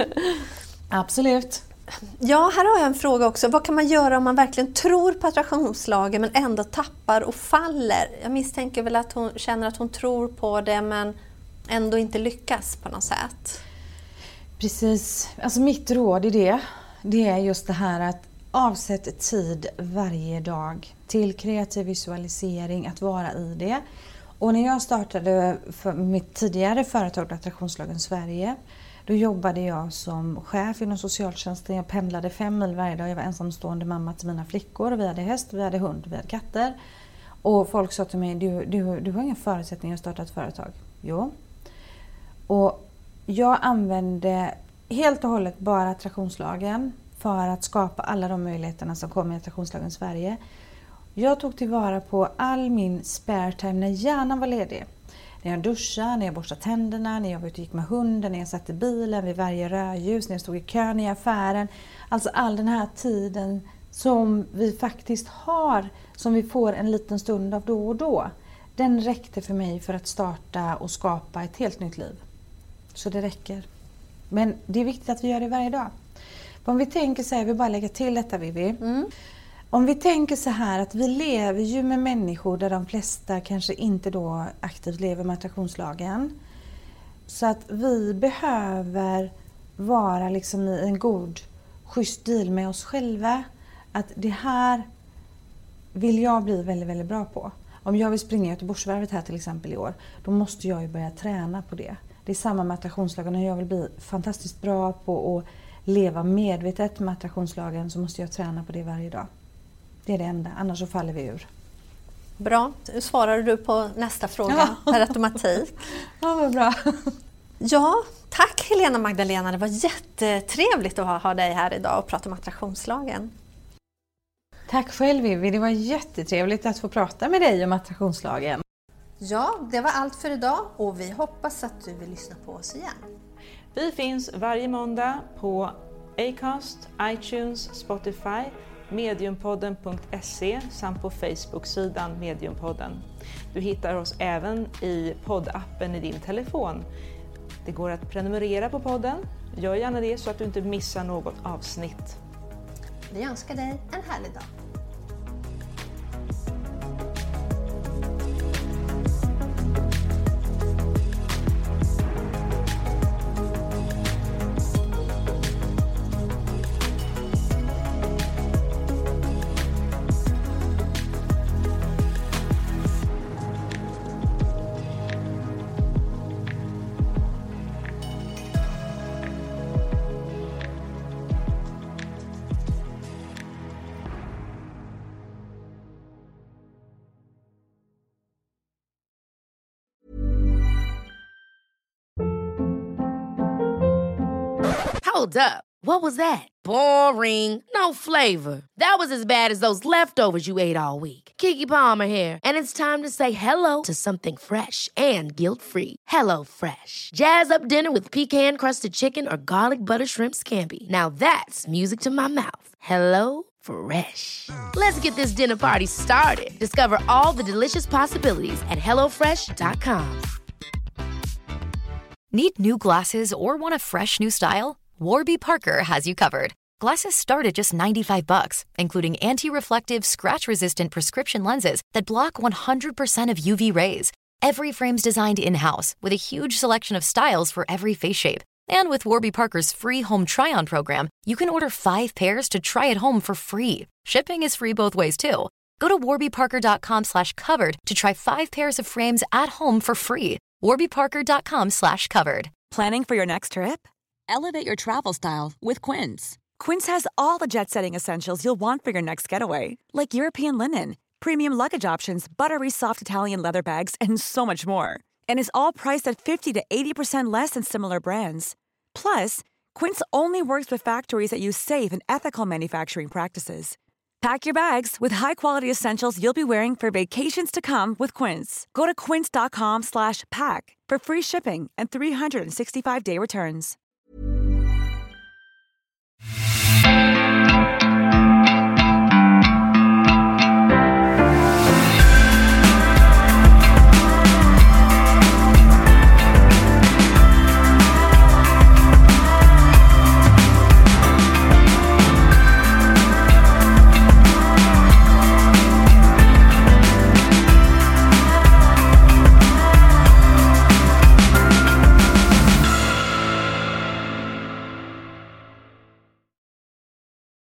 Absolut. Ja, här har jag en fråga också. Vad kan man göra om man verkligen tror på attraktionslagen men ändå tappar och faller? Jag misstänker väl att hon känner att hon tror på det men ändå inte lyckas på något sätt. Precis. Alltså mitt råd är det är just det här att avsätt tid varje dag till kreativ visualisering, att vara i det. Och när jag startade för mitt tidigare företag Attraktionslagen Sverige, då jobbade jag som chef inom socialtjänsten. Jag pendlade 5 mil varje dag. Jag var ensamstående mamma till mina flickor. Vi hade häst, vi hade hund, vi hade katter. Och folk sa till mig, du har inga förutsättningar att starta ett företag. Jo. Och jag använde helt och hållet bara attraktionslagen för att skapa alla de möjligheterna som kom i Attraktionslagen Sverige. Jag tog tillvara på all min spare time när hjärnan var ledig. När jag duschade, när jag borstade tänderna, när jag var ute och gick med hunden, när jag satt i bilen vid varje rödljus, när jag stod i kön i affären. Alltså all den här tiden som vi faktiskt har, som vi får en liten stund av då och då. Den räckte för mig för att starta och skapa ett helt nytt liv. Så det räcker. Men det är viktigt att vi gör det varje dag. För om vi tänker så här, vi bara lägger till detta Vivi. Om vi tänker så här att vi lever ju med människor där de flesta kanske inte då aktivt lever med attraktionslagen. Så att vi behöver vara liksom i en god, schysst deal med oss själva. Att det här vill jag bli väldigt, väldigt bra på. Om jag vill springa Göteborgsvarvet här till exempel i år, då måste jag ju börja träna på det. Det är samma med attraktionslagen. När jag vill bli fantastiskt bra på att leva medvetet med attraktionslagen så måste jag träna på det varje dag. Det är det enda, annars så faller vi ur. Bra, nu svarar du på nästa fråga per automatik. Ja, vad bra. Ja, tack Helena Magdalena. Det var jättetrevligt att ha dig här idag och prata om attraktionslagen. Tack själv Vivi, det var jättetrevligt att få prata med dig om attraktionslagen. Ja, det var allt för idag och vi hoppas att du vill lyssna på oss igen. Vi finns varje måndag på Acast, iTunes, Spotify, mediumpodden.se samt på Facebook-sidan Mediumpodden. Du hittar oss även i poddappen i din telefon. Det går att prenumerera på podden. Gör gärna det så att du inte missar något avsnitt. Vi önskar dig en härlig dag. Hold up. What was that? Boring. No flavor. That was as bad as those leftovers you ate all week. Keke Palmer here, and it's time to say hello to something fresh and guilt-free. Hello Fresh. Jazz up dinner with pecan-crusted chicken or garlic butter shrimp scampi. Now that's music to my mouth. Hello Fresh. Let's get this dinner party started. Discover all the delicious possibilities at hellofresh.com. Need new glasses or want a fresh new style? Warby Parker has you covered. Glasses start at just $95, including anti-reflective, scratch-resistant prescription lenses that block 100% of UV rays. Every frame's designed in-house with a huge selection of styles for every face shape. And with Warby Parker's free home try-on program, you can order 5 pairs to try at home for free. Shipping is free both ways, too. Go to warbyparker.com/covered to try 5 pairs of frames at home for free. warbyparker.com/covered. Planning for your next trip? Elevate your travel style with Quince. Quince has all the jet-setting essentials you'll want for your next getaway, like European linen, premium luggage options, buttery soft Italian leather bags, and so much more. And is all priced at 50 to 80% less than similar brands. Plus, Quince only works with factories that use safe and ethical manufacturing practices. Pack your bags with high-quality essentials you'll be wearing for vacations to come with Quince. Go to quince.com/pack for free shipping and 365-day returns.